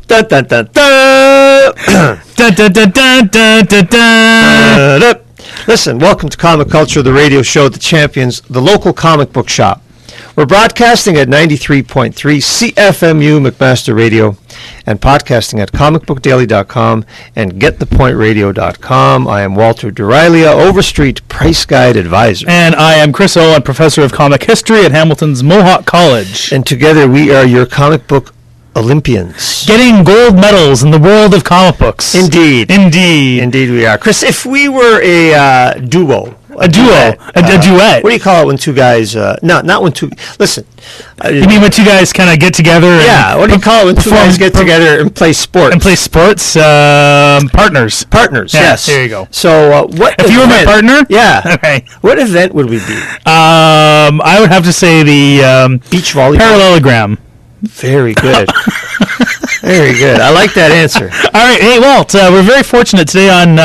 Dun, dun, dun, dun. Dun, dun, dun, dun, dun, dun, dun. Listen, welcome to Comic Culture, the radio show that champions the local comic book shop. We're broadcasting at 93.3 CFMU McMaster Radio and podcasting at comicbookdaily.com and getthepointradio.com. I am Walter Durilia, Overstreet Price Guide Advisor. And I am Chris Owen, Professor of Comic History at Hamilton's Mohawk College. And together we are your comic book Olympians. Getting gold medals in the world of comic books. Indeed. Indeed. Indeed we are. Chris, if we were a duo... A duet. What do you call it when two guys... not when two... Listen. You mean when two guys kind of get together? Yeah, what do you call it when two guys get together and play sports? And play sports? Partners. Partners, yeah, yes. There you go. So what if you were my partner? Yeah. Okay. What event would we be? I would have to say the... beach volleyball? Parallelogram. Very good. Very good. I like that answer. All right. Hey, Walt, we're very fortunate today on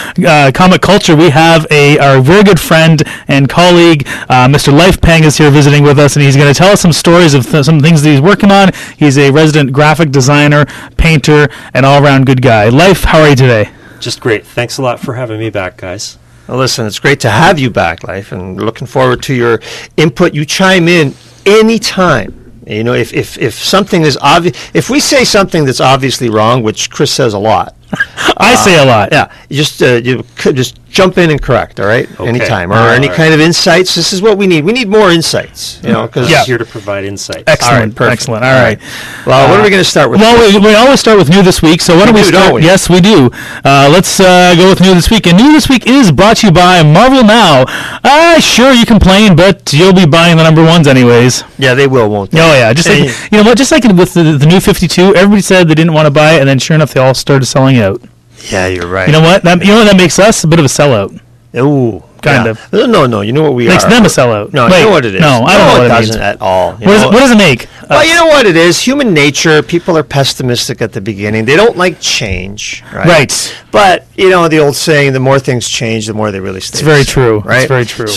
Comic Culture. We have our very good friend and colleague, Mr. Life Peng, is here visiting with us, and he's going to tell us some stories of some things that he's working on. He's a resident graphic designer, painter, and all-around good guy. Life, how are you today? Just great. Thanks a lot for having me back, guys. Well, listen, it's great to have you back, Life, and looking forward to your input. You chime in anytime. You know, if something is obvious, if we say something that's obviously wrong, which Chris says a lot, I say a lot. Yeah, you could just jump in and correct. All right, okay. Anytime, or any kind of insights. This is what we need. We need more insights. You know, because here to provide insights. Excellent, all right, perfect. Excellent. All right. Well, what are we going to start with? Well, we always start with new this week. So why don't we start? Don't we? Yes, we do. Let's go with new this week. And new this week is brought to you by Marvel Now. Sure, you complain, but you'll be buying the number ones anyways. Yeah, they will, won't they? Oh yeah, just like you know what? Just like with the new 52, everybody said they didn't want to buy it, and then sure enough, they all started selling out. Yeah, you're right. You know what? That makes us a bit of a sellout. Ooh, kind of. No. You know what we makes are. them a sellout. No, Wait, you know what it is. No, I don't know what it it doesn't means at all. What does it make? Well, you know what it is. Human nature. People are pessimistic at the beginning. They don't like change. Right. But you know the old saying: the more things change, the more they really stay. It's very true. Right. It's very true.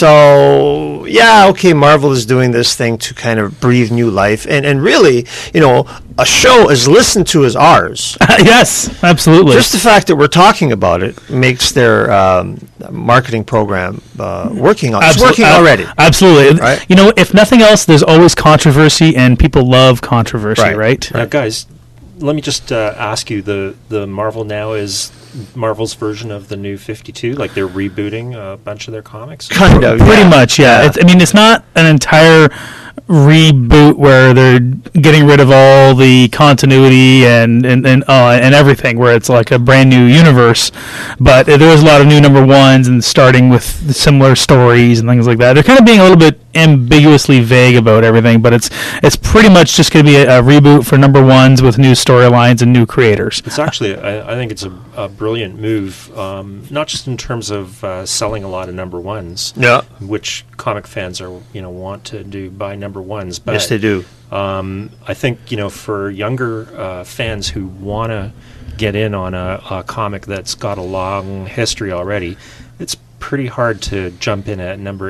So yeah, okay. Marvel is doing this thing to kind of breathe new life, and really, you know, a show as listened to as ours. Yes, absolutely. Just the fact that we're talking about it makes their marketing program working on. It's working already. Absolutely. Right? You know, if nothing else, there's always controversy, and people love controversy, right? Now, guys, let me just ask you, the Marvel Now is Marvel's version of the new 52? Like they're rebooting a bunch of their comics? Kind of. Pretty much, yeah. It's not an entire reboot where they're getting rid of all the continuity and everything, where it's like a brand new universe, but there is a lot of new number ones and starting with similar stories and things like that. They're kind of being a little bit ambiguously vague about everything, but it's pretty much just going to be a reboot for number ones with new storylines and new creators. It's actually, I think it's a brilliant move, not just in terms of selling a lot of number ones, which comic fans want to do, buy number ones, but yes, they do. I think for younger fans who want to get in on a comic that's got a long history already, it's pretty hard to jump in at number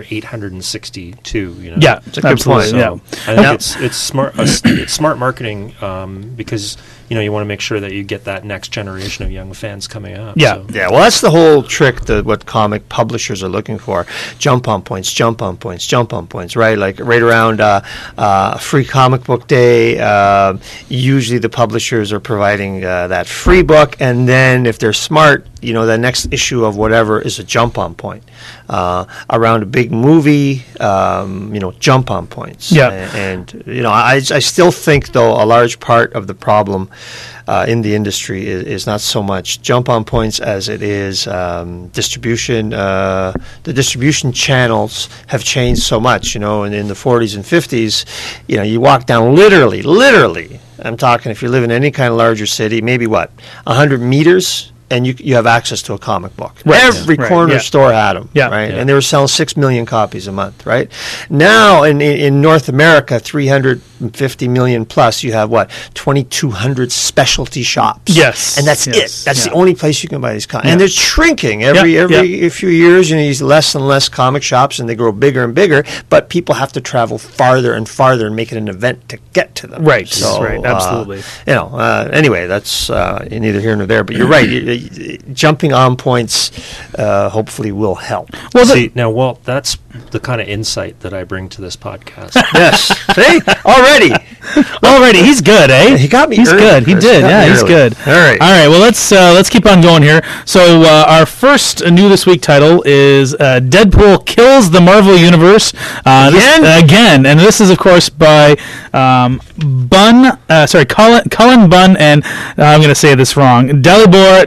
862. Yeah, it's a good point. So I think it's smart. It's smart marketing because you want to make sure that you get that next generation of young fans coming up. Yeah, so. Yeah. Well, that's the whole trick that what comic publishers are looking for: jump on points, jump on points, jump on points. Right, like right around Free Comic Book Day. Usually, the publishers are providing that free book, and then if they're smart, the next issue of whatever is a jump on point. Around a big movie, jump on points. Yeah. And I still think, though, a large part of the problem in the industry is not so much jump on points as it is distribution. The distribution channels have changed so much, and in the 40s and 50s, you walk down literally, I'm talking if you live in any kind of larger city, maybe 100 meters, and you have access to a comic book. Right. Every corner store had them, right? And they were selling 6 million copies a month, right? Now, in North America, 300 50 million plus, you have what, 2,200 specialty shops. Yes. And that's Yes. it. That's Yeah. the only place you can buy these comics. Yeah. And they're shrinking every few years. These less and less comic shops, and they grow bigger and bigger. But people have to travel farther and farther and make it an event to get to them. Right. So, Right. Absolutely. Anyway, that's neither here nor there. But you're right. Jumping on points hopefully will help. Well, See, now, Walt, that's the kind of insight that I bring to this podcast. Yes. See? Already. he's good, eh? He got me He's early, good. He Chris. did. Got Yeah, me he's early. good. All right. All right. Well, let's keep on going here. So our first new this week title is Deadpool kills the Marvel Universe again, and this is of course by Colin Bunn, and I'm going to say this wrong. Dalibor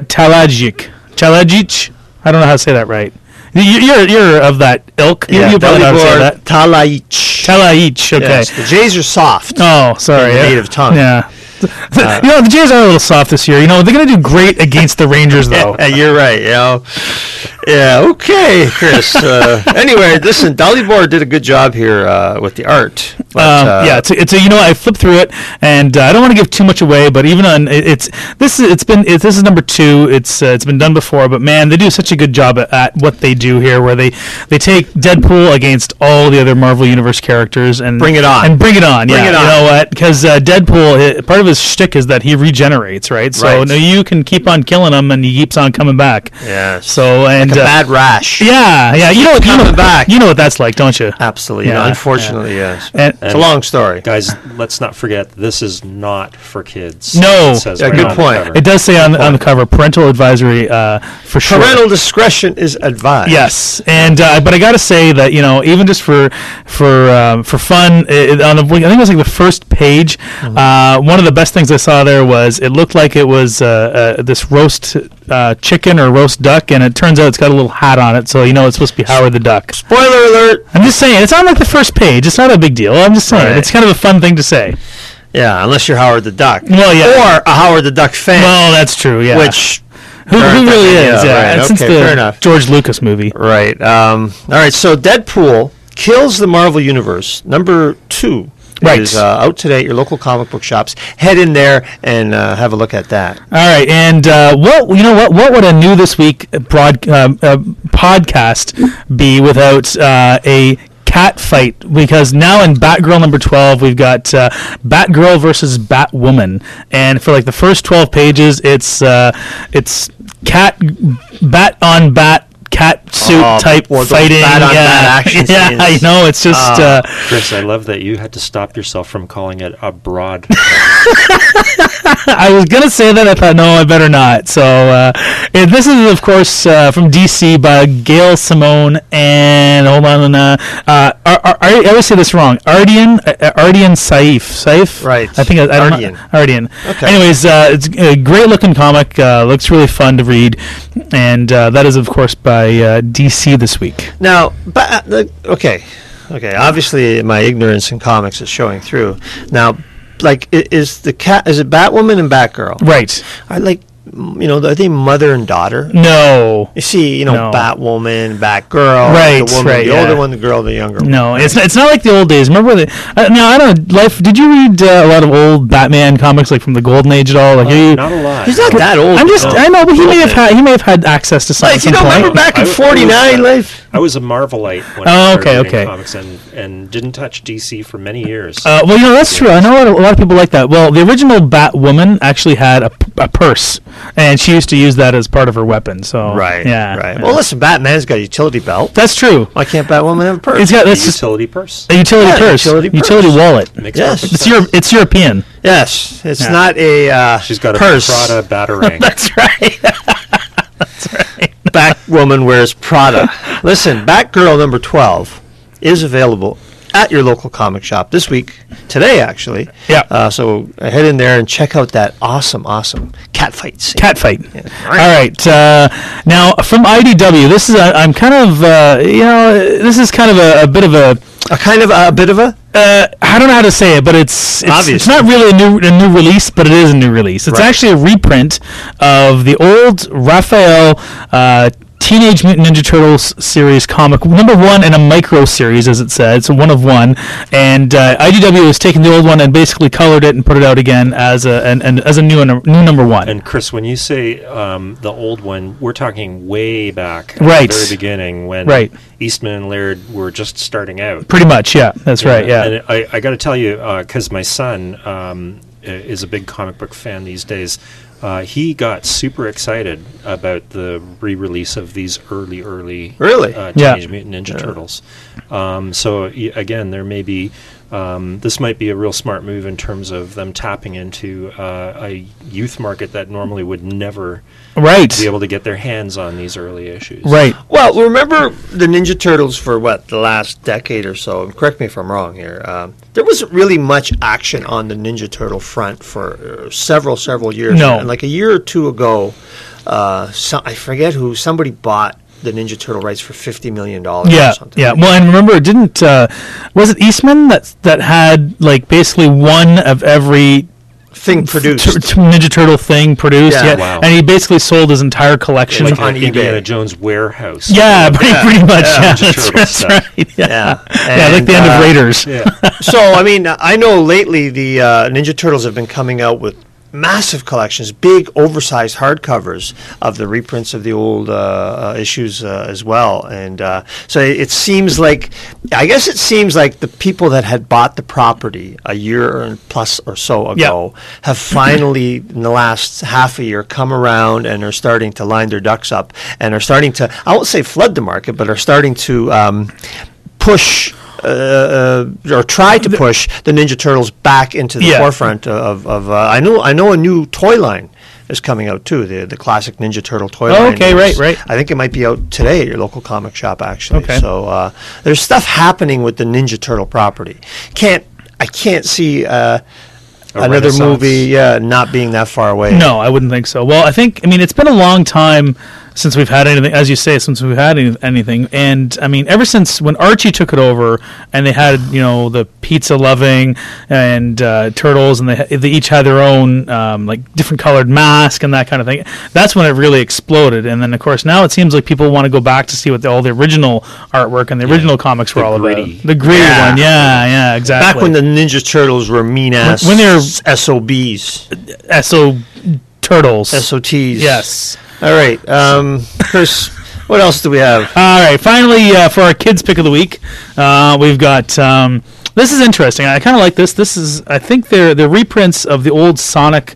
Talajic. I don't know how to say that right. You're of that ilk. You probably know how to say that. Talajic. Okay. Yes, the J's are soft. Oh, sorry. In the native tongue. Yeah. The Jays are a little soft this year. They're going to do great against the Rangers, though. You're right. Yeah. Okay, Chris. Anyway, listen, Dalibor did a good job here with the art. But, it's I flipped through it, and I don't want to give too much away. But even on this is number 2. It's been done before, but man, they do such a good job at what they do here, where they take Deadpool against all the other Marvel Universe characters and bring it on. Bring it on. You know what? Because Deadpool, part of his shtick is that he regenerates, right? So you can keep on killing him, and he keeps on coming back. Yeah. So and like a bad rash. Yeah. You know what that's like, don't you? Absolutely. Yeah. Unfortunately, yes. And it's a long story. Guys, let's not forget, this is not for kids. No. It says good on the point. cover. It does say on the cover, parental advisory for sure. Parental discretion is advised. Yes, and but I got to say that even just for fun, I think it was like the first page. One of the best things I saw there was it looked like it was this roast chicken or roast duck, and it turns out it's got a little hat on it, so it's supposed to be Howard the Duck. Spoiler alert. I'm just saying, it's on like the first page. It's not a big deal. I'm just saying, Right. it's kind of a fun thing to say. Yeah, unless you're Howard the Duck. Well, yeah. Or a Howard the Duck fan. Well, that's true. Yeah. Which who really is? Yeah. Right. Since Okay, the fair enough. George Lucas movie. Right. All right. So Deadpool kills the Marvel Universe. Number 2 is out today at your local comic book shops. Head in there and have a look at that. All right. And what would a new this week podcast be without a cat fight? Because now in Batgirl number 12 we've got Batgirl versus Batwoman, and for like the first 12 pages it's bat on bat cat suit type fighting. Bat on bat action yeah, scenes. it's just Chris, I love that you had to stop yourself from calling it a broad. I was going to say that. I thought, no, I better not. So this is, of course, from DC by Gail Simone and, hold on, I always say this wrong, Ardian Saif. Right. I think I don't Ardian. know. Ardian. Okay. Anyways, it's a great looking comic. Looks really fun to read. And that is, of course, by DC this week. Now, okay. Obviously, my ignorance in comics is showing through. Now, like, is it Batwoman and Batgirl? Right. Are they mother and daughter? No. You see, No. Batwoman, Batgirl, Right, the woman, right, the older yeah. one, the girl, the younger one. No, it's not like the old days. Remember now I don't know. Did you read a lot of old Batman comics, like from the Golden Age at all? Like, Not a lot. He's not that old. I know, but he may have had access to some. Like, at you some don't point. remember back in I was, 49, Life? I was a Marvelite when Oh, I started okay, reading okay. comics and didn't touch DC for many years. Well, that's true. I know a lot of people like that. Well, the original Batwoman actually had a purse, and she used to use that as part of her weapon. So Right. yeah. Well, listen, Batman's got a utility belt. That's true. Why can't Batwoman have a purse? It's got The that's just utility purse. a utility Yeah, purse, utility purse. wallet. Makes Yes. perfect It's sense. It's European. Yes, it's Yeah. not a She's got purse. a Prada batarang. That's right. Batwoman wears Prada. Listen, Batgirl number 12 is available at your local comic shop this week, today actually. Yeah. So head in there and check out that awesome cat fight scene. Cat fight. Yeah. All right. Now from IDW, this is I'm kind of this is kind of a bit of a A bit of a I don't know how to say it, but it's Obviously. not really a new release, but it is a new release. It's Right. actually a reprint of the old Raphael Teenage Mutant Ninja Turtles series comic, number one in a micro series, as it said, so one of one. And IDW has taken the old one and basically colored it and put it out again as a new number one. And Chris, when you say the old one, we're talking way back at Right. the very beginning when Right. Eastman and Laird were just starting out. Pretty much, yeah. That's right, yeah. And I got to tell you, because my son is a big comic book fan these days, he got super excited about the re-release of these early Really? Teenage Mutant Ninja Turtles. So again, there may be this might be a real smart move in terms of them tapping into a youth market that normally would never Right. be able to get their hands on these early issues. Right. Well, remember the Ninja Turtles for the last decade or so, and correct me if I'm wrong here, there wasn't really much action on the Ninja Turtle front for several years. No. And like a year or two ago, I forget who, somebody bought the Ninja Turtle rights for $50 million or Yeah, something. yeah. Well, and remember, it didn't, was it Eastman that had, like, basically one of every Thing produced. Ninja Turtle thing produced? Yeah. Wow. And he basically sold his entire collection. Like On an Indiana eBay. Jones warehouse. Yeah, pretty much. Yeah, Ninja Turtle that's stuff. right. Yeah, Yeah. yeah, like the end of Raiders. Yeah. So, I mean, I know lately the Ninja Turtles have been coming out with massive collections, big, oversized hardcovers of the reprints of the old issues as well. And so it seems like, I guess it seems like the people that had bought the property a year plus or so ago have finally, in the last half a year, come around and are starting to line their ducks up and are starting to, I won't say flood the market, but are starting to push or try to push the Ninja Turtles back into the forefront of I know a new toy line is coming out too, the classic Ninja Turtle toy line. Okay, right. I think it might be out today at your local comic shop actually. Okay. So there's stuff happening with the Ninja Turtle property. I can't see another renaissance. movie not being that far away. No, I wouldn't think so. Well, I mean, it's been a long time since we've had anything, as you say, since we've had anything. And, I mean, ever since when Archie took it over and they had, the pizza loving and Turtles, and they each had their own, like, different colored mask and that kind of thing, that's when it really exploded. And then, of course, now it seems like people want to go back to see what all the original artwork and the original comics were all gritty. about. The gritty one, yeah, exactly. Back when the Ninja Turtles were mean-ass When they were- SOBs. S.O. Turtles. SOTs. Yes. All right. Chris, what else do we have? All right, finally, for our kids' pick of the week, we've got. This is interesting. I kind of like this. This is, I think, they're reprints of the old Sonic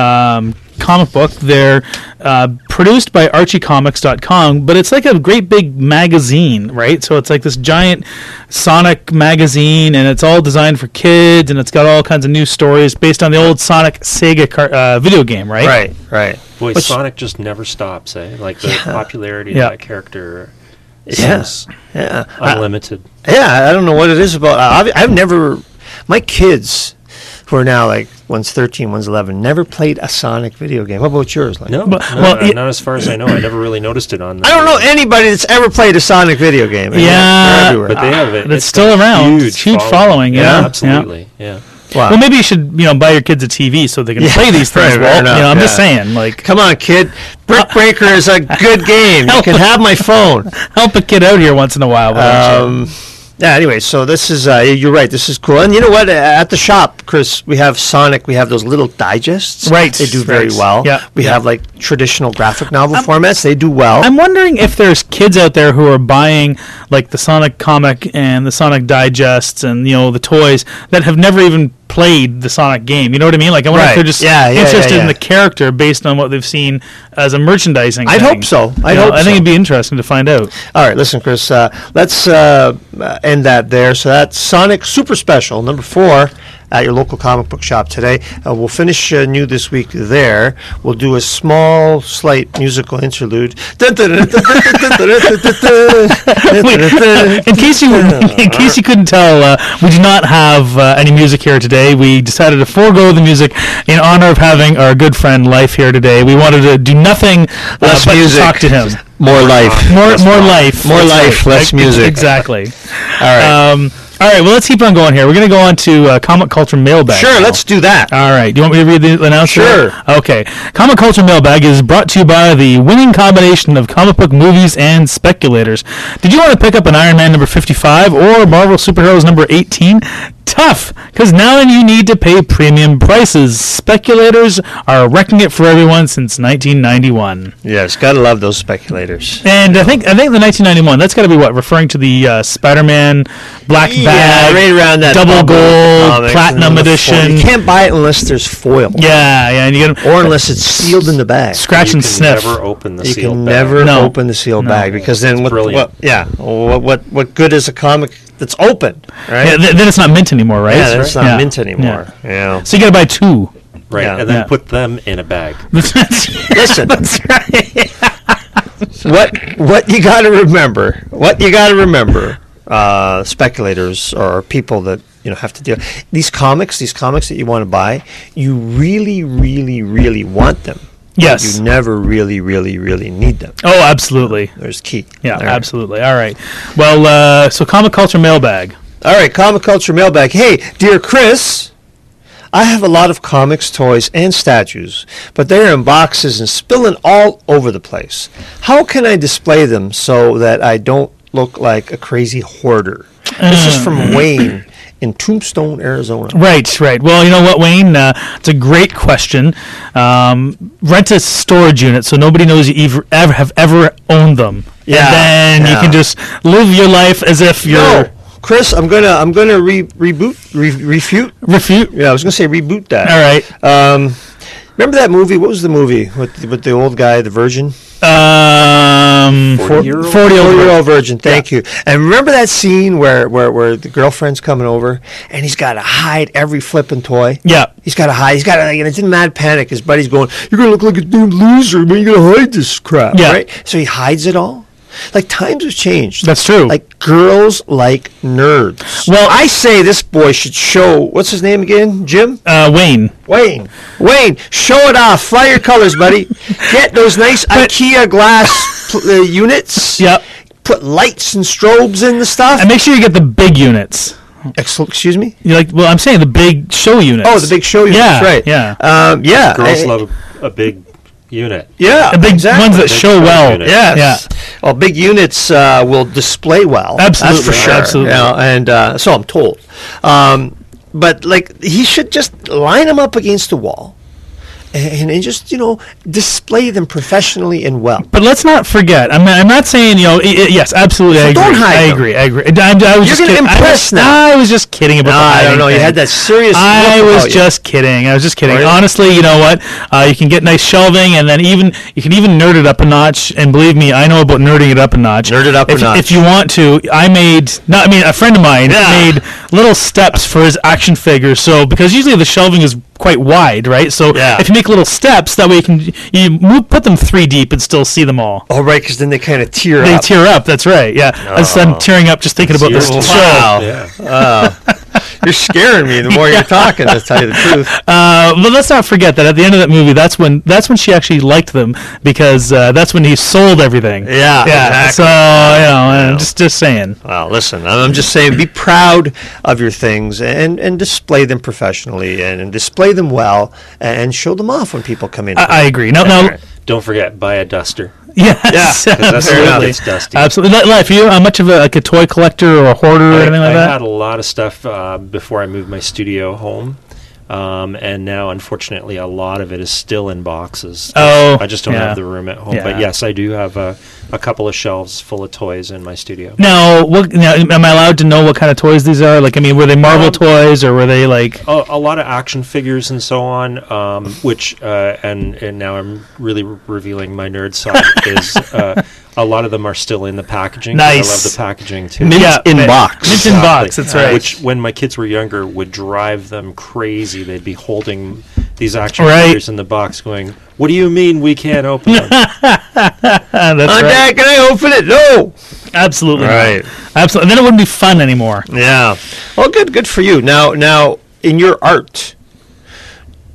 comic book. They're produced by ArchieComics.com, but it's like a great big magazine, right? So it's like this giant Sonic magazine, and it's all designed for kids, and it's got all kinds of new stories based on the old Sonic Sega video game, right? Right. Boy, Which- Sonic just never stops, eh? Like the popularity Yeah. of that character Yeah. seems Yeah. unlimited. I don't know what it is about. I've never. My kids, who are now like one's 13, one's 11, never played a Sonic video game. What about yours? Like, No, well, not as far as I know. I never really noticed it on. I don't know anybody that's ever played a Sonic video game. And Yeah, they're everywhere. But they have it. It's still around. Huge following, yeah. absolutely. Yeah. Wow. Well, maybe you should, buy your kids a TV so they can play these things. Right, Well, fair enough, I'm just yeah. saying, like, Come on, kid. Brick Breaker is a good game. You can have my phone. help a kid out here once in a while. why don't you? Yeah, anyway, so this is, you're right, this is cool. And you know what? At the shop, Chris, we have Sonic, we have those little digests. Right, They do very right. well. Yeah, We yeah. have, like, traditional graphic novel formats. They do well. I'm wondering if there's kids out there who are buying, like, the Sonic comic and the Sonic digests and, the toys that have never even played the Sonic game. You know what I mean? Like, I wonder if Right. they're just Yeah, interested yeah. in the character based on what they've seen as a merchandising I'd thing. hope so. I think so. it'd be interesting to find out. All right, listen, Chris, let's end that there. So that's Sonic Super Special, number 4, at your local comic book shop today. We'll finish new this week there. We'll do a small, slight musical interlude. In case you couldn't tell, we do not have any music here today. We decided to forego the music in honor of having our good friend Life here today. We wanted to do nothing Less but music. talk to him. More life. More life. More That's life, less music. Exactly. All right. All right, well, let's keep on going here. We're going to go on to Comic Culture Mailbag. Sure, now. let's do that. All right. Do you want me to read the announcement? Sure. Okay. Comic Culture Mailbag is brought to you by the winning combination of comic book movies and speculators. Did you want to pick up an Iron Man number 55 or Marvel Superheroes number 18? Tough, because now you need to pay premium prices. Speculators are wrecking it for everyone since 1991. Yes, gotta love those speculators. And I think the 1991, that's got to be what? Referring to the Spider-Man Black Bag, right around that double bubble gold, comics platinum and the edition. foil. You can't buy it unless there's foil. Yeah, and you get Or unless it's sealed in the bag. scratch You and can sniff. never open the You sealed can bag. never No. open the sealed No. bag because then what brilliant. what good is a comic that's open, right? Yeah, then it's not mint anymore, right? Yeah, it's not Yeah. mint anymore. Yeah. So you got to buy two. Right, Yeah. and then Yeah. put them in a bag. Listen, That's right. what you got to remember, speculators or people that have to deal these comics that you want to buy. You really, really, really want them. but Yes. you never really, really, really need them. Oh, absolutely. There's key. Yeah, There. absolutely. All right. Well, so Comic Culture Mailbag. All right, Comic Culture Mailbag. Hey, dear Chris, I have a lot of comics, toys, and statues, but they're in boxes and spilling all over the place. How can I display them so that I don't look like a crazy hoarder? This is from Wayne in Tombstone, Arizona. Right. Well, you know what, Wayne? It's a great question. Rent a storage unit so nobody knows you have ever owned them. Yeah, And then you yeah. can just live your life as if you're... No, Chris, I'm gonna refute. Refute? Yeah, I was gonna say reboot that. All right. Remember that movie? What was the movie with the old guy, the virgin? 40-year-old? 40-year-old virgin. Thank you. And remember that scene where the girlfriend's coming over and he's got to hide every flipping toy. Yeah. He's got to hide. He's got to. And it's in mad panic. His buddy's going, "You're gonna look like a damn loser, man. You're gonna hide this crap." Yeah. Right. So he hides it all. Like times have changed. That's true. Like girls like nerds. Well- I say this boy should show. What's his name again? Jim. Wayne. Wayne, show it off. Fly your colors, buddy. Get those nice IKEA glass units. Yep. Put lights and strobes in the stuff. And make sure you get the big units. Excuse me? I'm saying the big show units. Oh, the big show units. Yeah, Right. yeah. Yeah. Girls love a big unit. Yeah. The big exactly. ones that Big show show well. unit. Yes. Well, big units will display well. Absolutely, That's for sure. absolutely. And so I'm told. But like he should just line them up against the wall, and just display them professionally and well. But let's not forget. I'm not saying yes, absolutely. I agree. don't hide I them. agree. I was You're just gonna kidding. impress now. I was just kidding about No, the I hiding don't know. You thing. had that serious. I look was about you. just kidding. I was just kidding. Were you? Honestly, you know what? You can get nice shelving, and then you can even nerd it up a notch. And believe me, I know about nerding it up a notch. Nerd it up a if, notch. If you want to, a friend of mine Yeah. made little steps for his action figures. So because usually the shelving is quite wide, right? So Yeah. if you make little steps, that way put them 3 deep and still see them all. Oh, right, because then they kind of tear They up. tear up. That's right. Yeah, I'm tearing up just thinking about this Serious. show. Wow. Yeah. You're scaring me the more you're talking, to tell you the truth. But let's not forget that at the end of that movie, that's when she actually liked them because that's when he sold everything. Yeah, exactly. So I'm just saying. Well, listen, I'm just saying be proud of your things and display them professionally and display them well and show them off when people come in. I agree. No. Don't forget, buy a duster. Yes, Yeah, 'cause that's fair enough. when it's dusty. absolutely. Life, you much of a toy collector or a hoarder or anything like I that? had a lot of stuff before I moved my studio home. And now, unfortunately, a lot of it is still in boxes. Oh, I just don't yeah. have the room at home. Yeah. But yes, I do have a couple of shelves full of toys in my studio. Now, am I allowed to know what kind of toys these are? Like, I mean, were they Marvel toys or were they like? A lot of action figures and so on, which and now I'm really revealing my nerd side is a lot of them are still in the packaging. Nice. I love the packaging too. Mint in box. Mint in box. That's right. Which, when my kids were younger, would drive them crazy. They'd be holding these action Right. figures in the box, going, "What do you mean we can't open them?" That's right. Dad, can I open it? No. Absolutely. not. Right. Absolutely. Then it wouldn't be fun anymore. Yeah. Well, good for you. Now, in your art,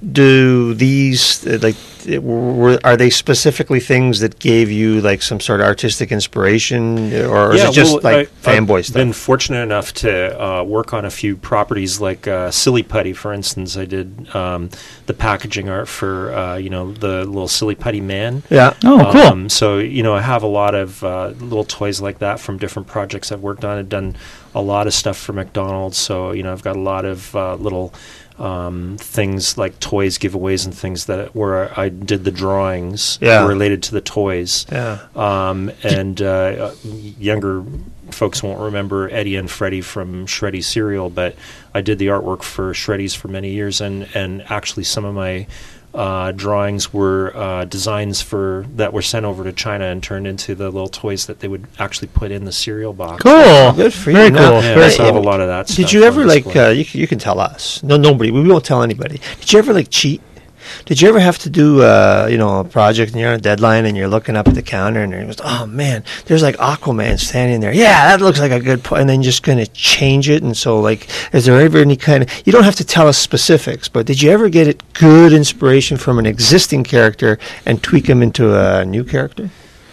do these are they specifically things that gave you like some sort of artistic inspiration, or is it just fanboy I've stuff? Been fortunate enough to work on a few properties like Silly Putty, for instance. I did the packaging art for the little Silly Putty man. Yeah. Oh, cool. So I have a lot of little toys like that from different projects I've worked on. I've done a lot of stuff for McDonald's, so I've got a lot of little things like toys giveaways and things where I did the drawings related to the toys. Yeah. And younger folks won't remember Eddie and Freddie from Shreddy cereal, but I did the artwork for Shreddies for many years, and actually some of my drawings were designs that were sent over to China and turned into the little toys that they would actually put in the cereal box. Cool. Good for you. Very Now, cool. Yeah, so I have a lot of that stuff. did you ever on display. you can tell us? No, nobody. We won't tell anybody. Did you ever cheat? Did you ever have to do a project and you're on a deadline and you're looking up at the counter and it goes, oh man, there's like Aquaman standing there. Yeah, that looks like a good and then you're just going to change it. And so is there ever any kind of, you don't have to tell us specifics, but did you ever get good inspiration from an existing character and tweak him into a new character?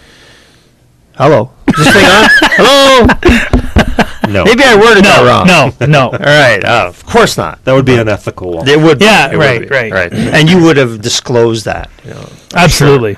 Hello. Is this thing on? Hello? No. Maybe I worded that wrong. No. All right. Of course not. That would be unethical. It would. Yeah, It would right, be. right. And you would have disclosed that. Absolutely.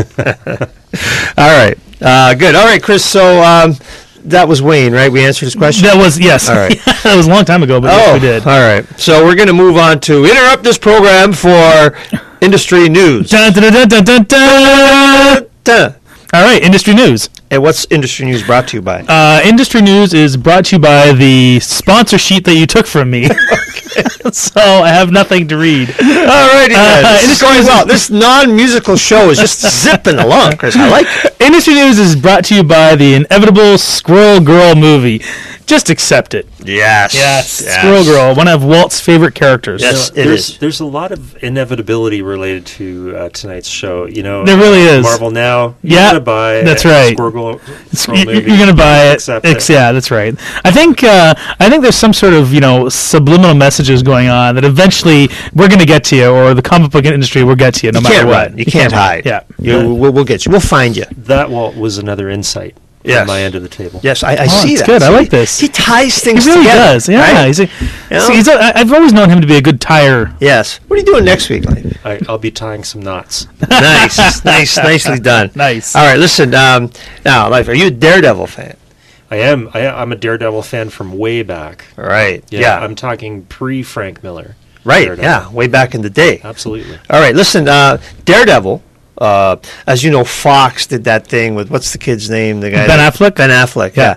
All right. Good. All right, Chris. So that was Wayne, right? We answered his question? That was, yes. All right. That was a long time ago, but yes, we did. All right. So we're going to move on to interrupt this program for industry news. Dun, dun, dun, dun, dun, dun. Dun. All right, industry news. And what's industry news brought to you by? Industry news is brought to you by the sponsor sheet that you took from me. So I have nothing to read. All righty then. This is going well. This non-musical show is just zipping along, Chris. I like it. Industry news is brought to you by the inevitable Squirrel Girl movie. Just accept it. Yes. Squirrel Girl, one of Walt's favorite characters. Yes, it is. There's a lot of inevitability related to tonight's show. There really is. Marvel Now. Yeah, You're gonna buy that's right. Squirrel Girl You're movie. going to buy it. Accept it. Yeah, that's right. I think there's some sort of subliminal messages going on that eventually we're going to get to you, or the comic book industry will get to you, no matter what. Run. You can't hide. Yeah. We'll get you. We'll find you. That was another insight Yes. from my end of the table. Yes, I see that's that. good. I See, like this. He ties things He really together. does. Yeah. Right? I've always known him to be a good tire. Yes. What are you doing next week, Life? I'll be tying some knots. Nice. Nicely done. Nice. All right, listen. Now, Life, are you a Daredevil fan? I am. I'm a Daredevil fan from way back. All right. Yeah. I'm talking pre-Frank Miller. Right. Daredevil. Yeah. Way back in the day. Absolutely. All right. Listen. Daredevil. As you know, Fox did that thing with what's the kid's name? The guy Ben Affleck? Ben Affleck. Yeah.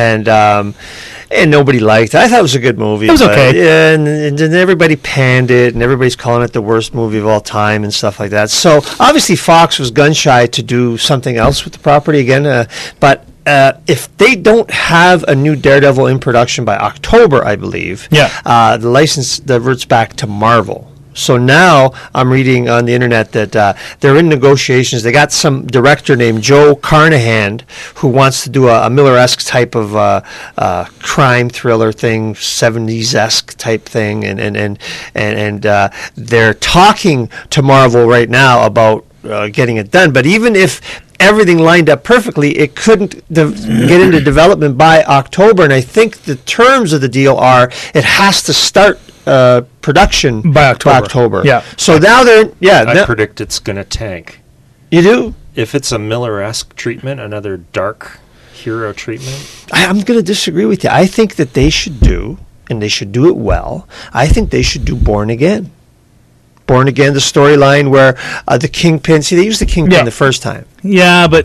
And nobody liked it. I thought it was a good movie. It was okay. Yeah, and then everybody panned it, and everybody's calling it the worst movie of all time and stuff like that. So obviously Fox was gun shy to do something else with the property again. But if they don't have a new Daredevil in production by October, I believe, the license reverts back to Marvel. So now I'm reading on the internet that they're in negotiations. They got some director named Joe Carnahan who wants to do a Miller-esque type of crime thriller thing, 70s-esque type thing, and they're talking to Marvel right now about getting it done. But even if everything lined up perfectly, it couldn't get into development by October. And I think the terms of the deal are it has to start production by October. Yeah. So now I predict it's going to tank. You do? If it's a Miller-esque treatment, another dark hero treatment. I'm going to disagree with you. I think that they should do, and they should do it well, I think they should do Born Again. Born Again, the storyline where the Kingpin, they used the Kingpin the first time. Yeah, but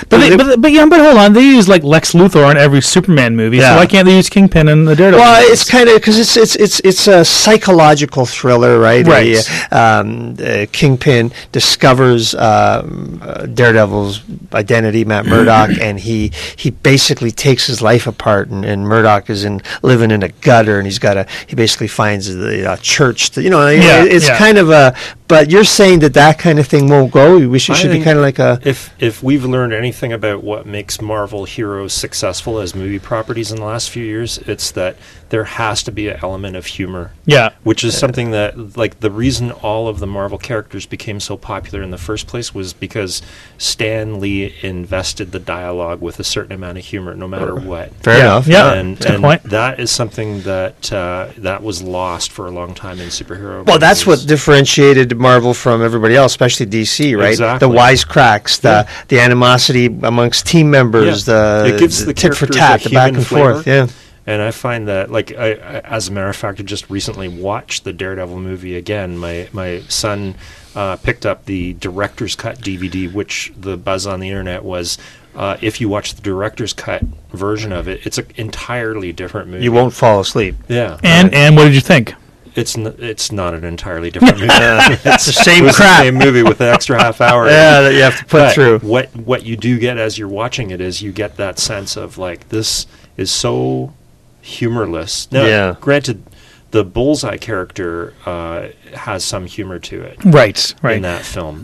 hold on. They use like Lex Luthor in every Superman movie, so why can't they use Kingpin in the Daredevil? Well, movies? it's kind of because it's a psychological thriller, right? Right. Kingpin discovers Daredevil's identity, Matt Murdock, and he basically takes his life apart, and Murdock is living in a gutter, and he basically finds the church. It's kind of a. But you're saying that kind of thing won't go. We should be kind of like a. If we've learned anything about what makes Marvel heroes successful as movie properties in the last few years, it's that there has to be an element of humor. Yeah. Which is something that, like, the reason all of the Marvel characters became so popular in the first place was because Stan Lee invested the dialogue with a certain amount of humor, no matter what. Fair enough. Yeah. And point. that is something that that was lost for a long time in superhero Well, that's what movies. differentiated Marvel from everybody else, especially DC, right? Exactly. The wisecracks, the animosity amongst team members, It gives the tit for characters tat, a the back human and flavor. forth. Yeah. And I find that, like, I, as a matter of fact, I just recently watched the Daredevil movie again. My son picked up the director's cut DVD, which the buzz on the internet was, if you watch the director's cut version of it, it's an entirely different movie. You won't fall asleep. Yeah. And what did you think? It's not an entirely different movie. It's the same It was crap. the same movie with an extra half hour. Yeah, that you have to put But through. what you do get as you're watching it is you get that sense of, like, this is so humorless. Now, Yeah. granted, the Bullseye character has some humor to it Right. in that film.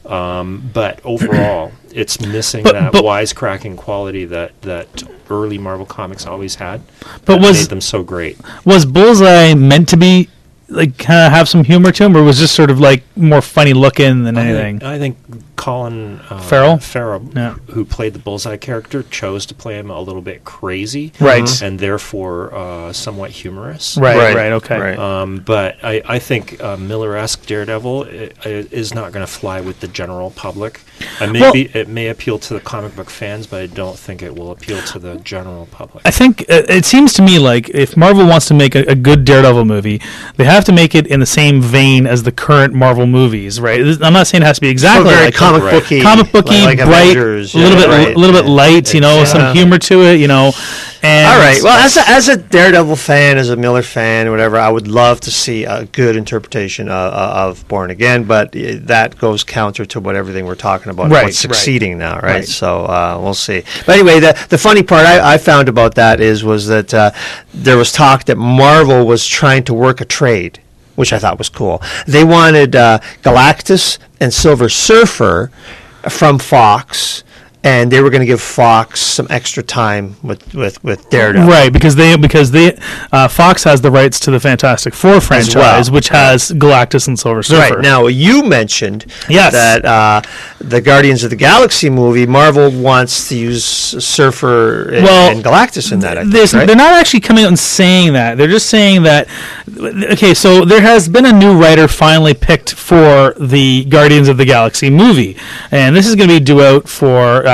But overall, it's missing But- that but- wisecracking quality that early Marvel Comics always had. But that was- made them so great. Was Bullseye meant to be like kind of have some humor to him, or was just sort of like more funny looking than anything? I think Colin Farrell? Yeah. who played the Bullseye character, chose to play him a little bit crazy, Right. and therefore somewhat humorous. Right. Okay. Right. But I think Miller-esque Daredevil is not going to fly with the general public. And maybe it may appeal to the comic book fans, but I don't think it will appeal to the general public. I think it seems to me like if Marvel wants to make a good Daredevil movie, they have to make it in the same vein as the current Marvel movies, right? I'm not saying it has to be exactly very like comic Right. booky, comic booky, like bright, Avengers, a little yeah, bit, right. a little bit light, you know, some humor to it, you know. And All right. Well, as a Daredevil fan, as a Miller fan, whatever, I would love to see a good interpretation of Born Again, but that goes counter to what everything we're talking about, Right, what's succeeding now, right? Right. So we'll see. But anyway, the funny part I found about that was that there was talk that Marvel was trying to work a trade, which I thought was cool. They wanted Galactus and Silver Surfer from Fox, and they were going to give Fox some extra time with Daredevil. right, because they Fox has the rights to the Fantastic Four franchise, well. which has Galactus and Silver Surfer. Right. Now, you mentioned Yes. that the Guardians of the Galaxy movie, Marvel wants to use Surfer and Galactus in that, I think, right? They're not actually coming out and saying that. They're just saying that, okay, so there has been a new writer finally picked for the Guardians of the Galaxy movie, and this is going to be due out for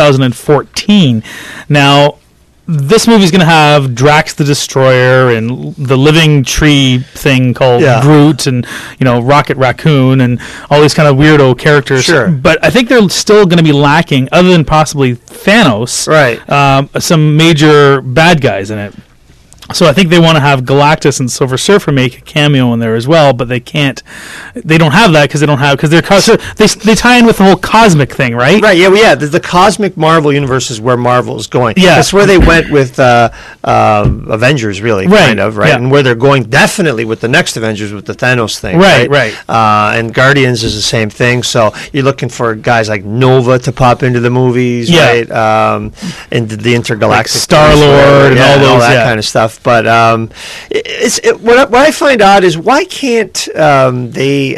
2014. Now, this movie is going to have Drax the Destroyer and the living tree thing called Yeah. Groot and, you know, Rocket Raccoon and all these kind of weirdo characters. Sure. But I think they're still going to be lacking, other than possibly Thanos, Right. some major bad guys in it. So I think they want to have Galactus and Silver Surfer make a cameo in there as well, but they can't. They don't have that because they tie in with the whole cosmic thing, right? Right, yeah, well, yeah. The cosmic Marvel universe is where Marvel is going. Yeah. That's where they went with Avengers, really, Right, kind of, right? yeah. And where they're going definitely with the next Avengers with the Thanos thing. Right. And Guardians is the same thing. So you're looking for guys like Nova to pop into the movies, Yeah. right? And the intergalactic Like Star-Lord and all those, that yeah. kind of stuff. But what I find odd is why can't they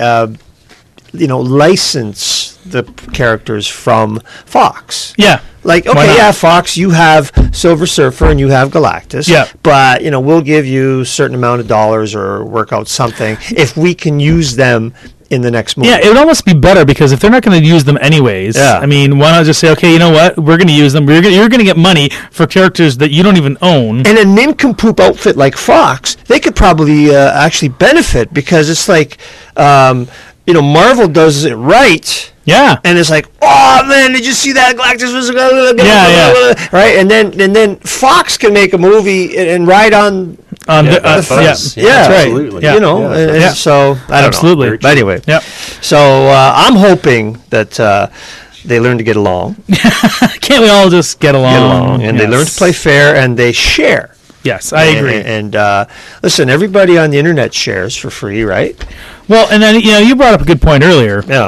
license the characters from Fox? Yeah. Like, Why okay, not? yeah, Fox, you have Silver Surfer and you have Galactus. Yeah. But, we'll give you a certain amount of dollars or work out something if we can use them in the next movie. Yeah, it would almost be better because if they're not going to use them anyways, Yeah. I mean, why not just say, okay, you know what, we're going to use them. You're going to get money for characters that you don't even own. And a nincompoop outfit like Fox, they could probably actually benefit because it's like, Marvel does it right. Yeah. And it's like, oh man, did you see that Galactus was Yeah. right? And then Fox can make a movie and ride on that yeah, buzz. that's Yeah. right. Absolutely. Yeah. Yeah. So I don't Absolutely. know. But anyway, Yep. so I'm hoping that they learn to get along, Can't we all just get along? and they learn to play fair, and they share. Yes, I agree. And listen, everybody on the internet shares for free, right? Well, and then you brought up a good point earlier. Yeah.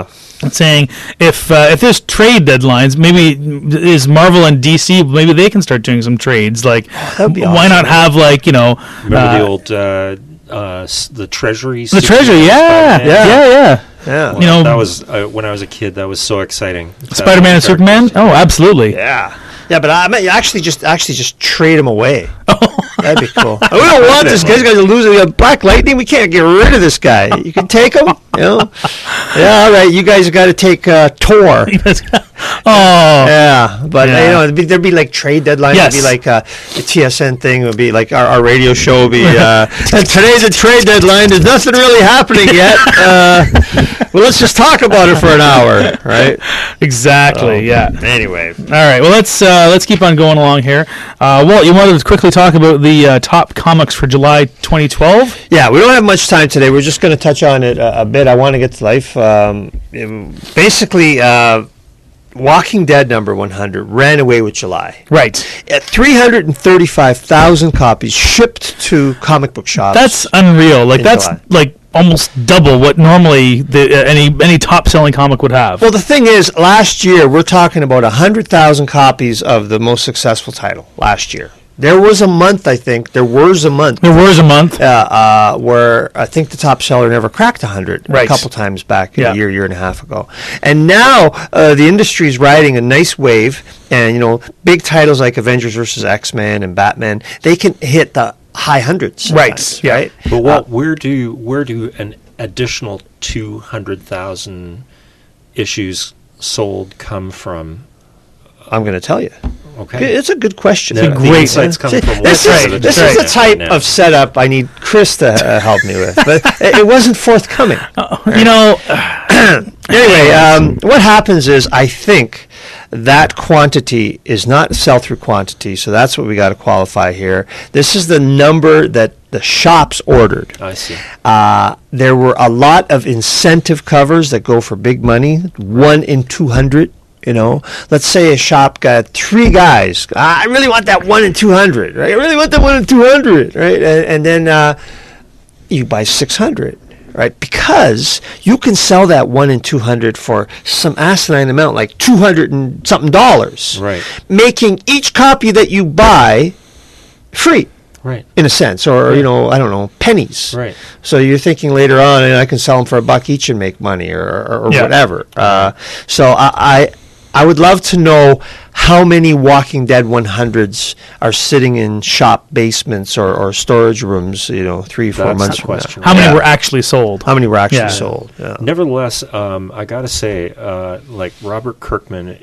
saying if there's trade deadlines, maybe is Marvel and DC, maybe they can start doing some trades. Like, that'd be why not have like Remember the old the Treasury? the Treasury? Yeah, yeah. Yeah. You know, that was when I was a kid. That was so exciting. Spider-Man and Superman. Oh, absolutely. Yeah. Yeah, but I mean, actually just trade him away. That'd be cool. We don't want this guy. This guy's a loser. We have Black Lightning. We can't get rid of this guy. You can take him. You know? Yeah, all right. You guys got to take Tor. Oh, Yeah, but Yeah. you know, there'd be like trade deadlines. Yes. It'd be like the TSN thing would be like our radio show would be. And today's a trade deadline. There's nothing really happening yet. Well, let's just talk about it for an hour, right? exactly. Yeah. Anyway, All right. Well, let's keep on going along here. Walt, you wanted to quickly talk about the top comics for July 2012? yeah, we don't have much time today. We're just going to touch on it a bit. I want to get to life. Basically, Walking Dead number 100 ran away with July. Right. 335,000 copies shipped to comic book shops. That's unreal. Like In that's July. like almost double what normally any top selling comic would have. Well, the thing is, last year we're talking about 100,000 copies of the most successful title last year. There was a month, I think, there was a month. where I think the top seller never cracked 100 Right. a couple times back Yeah. a year and a half ago. And now the industry is riding a nice wave, and, you know, big titles like Avengers versus X-Men and Batman, they can hit the high hundreds sometimes, Yeah. right? But where do an additional 200,000 issues sold come from? I'm going to tell you. Okay. It's a good question. The great- insights come See, from this what is, side of this the is the planet type right now? of setup I need Chris to help me with, but it wasn't forthcoming. You know, Anyway, what happens is I think that quantity is not sell-through quantity, so that's what we got to qualify here. This is the number that the shops ordered. I see. There were a lot of incentive covers that go for big money, 1 in 200. You know, let's say a shop got 3 guys. I really want that 1 in 200, right? I really want that 1 in 200, right? And then you buy 600, right? Because you can sell that 1 in 200 for some asinine amount, like $200 and something dollars, Right. making each copy that you buy free. Right. In a sense, or, you know, I don't know, pennies. Right. So you're thinking later on, and I can sell them for $1 each and make money, or Yeah. whatever. So I would love to know how many Walking Dead 100s are sitting in shop basements or storage rooms, you know, 3-4 That's months the from question. now. how many Yeah. were actually sold? How many were actually Yeah. sold? Yeah. Nevertheless, I got to say, like Robert Kirkman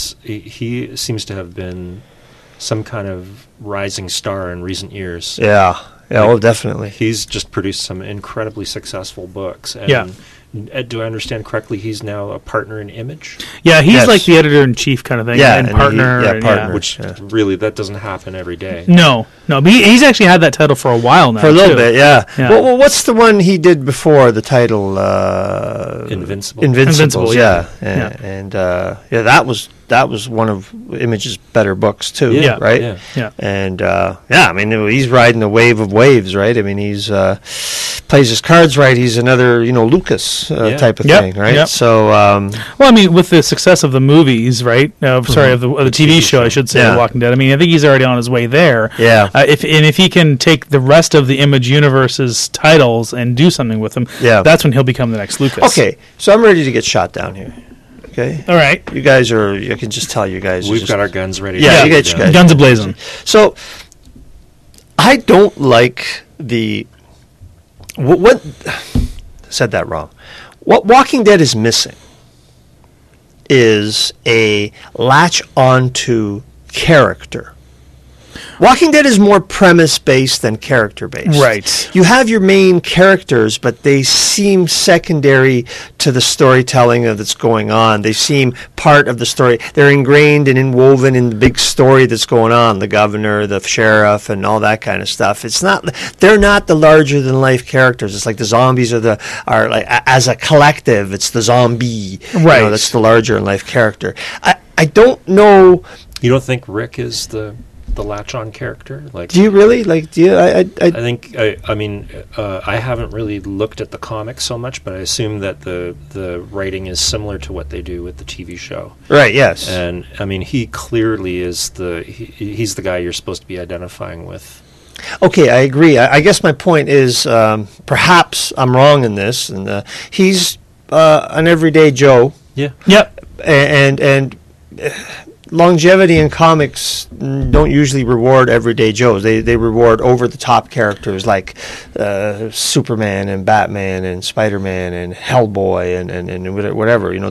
he seems to have been some kind of rising star in recent years. Yeah. Yeah, oh, definitely. He's just produced some incredibly successful books. And Yeah. Do I understand correctly? He's now a partner in Image, Yeah, he's Yes. like the editor in chief kind of thing. Yeah, and and partner. he- and partner. which Yeah. really that doesn't happen every day. No, but he's actually had that title for a while now. For a little too. bit, yeah. Yeah. Well, what's the one he did before the title? Invincible. Invincible, yeah. Yeah. And that was one of Image's better books too, Yeah, right? yeah. Yeah. And I mean, he's riding a wave of waves, right? I mean, he's plays his cards right. He's another, Lucas type of Yep, thing, right? yep. So Well, I mean, with the success of the movies, right? Sorry, of the TV show, I should say, Yeah. The Walking Dead. I mean, I think he's already on his way there. Yeah. If he can take the rest of the Image universe's titles and do something with them, Yeah. that's when he'll become the next Lucas. okay, so I'm ready to get shot down here. Okay, All right. you guys are. I can just tell you guys. are We've just- got our guns ready. Yeah, to you go get your down. guns. Guns a-blazing. So I don't like the what said that wrong. What Walking Dead is missing is a latch onto character. Walking Dead is more premise-based than character-based. Right. You have your main characters, but they seem secondary to the storytelling that's going on. They seem part of the story. They're ingrained and inwoven in the big story that's going on, the governor, the sheriff, and all that kind of stuff. They're not the larger-than-life characters. It's like the zombies are like, as a collective, it's the zombie. Right. That's the larger-than-life character. I don't know... You don't think Rick is the the latch-on character. Like, Do you really like? Do you? I think I haven't really looked at the comics so much, but I assume that the writing is similar to what they do with the TV show. Right. Yes. And I mean, he clearly is he's the guy you're supposed to be identifying with. Okay, I agree. I guess my point is, perhaps I'm wrong in this, and he's an everyday Joe, Yeah. Yep. and longevity in comics don't usually reward everyday Joes. They reward over-the-top characters like Superman and Batman and Spider-Man and Hellboy and whatever. You know,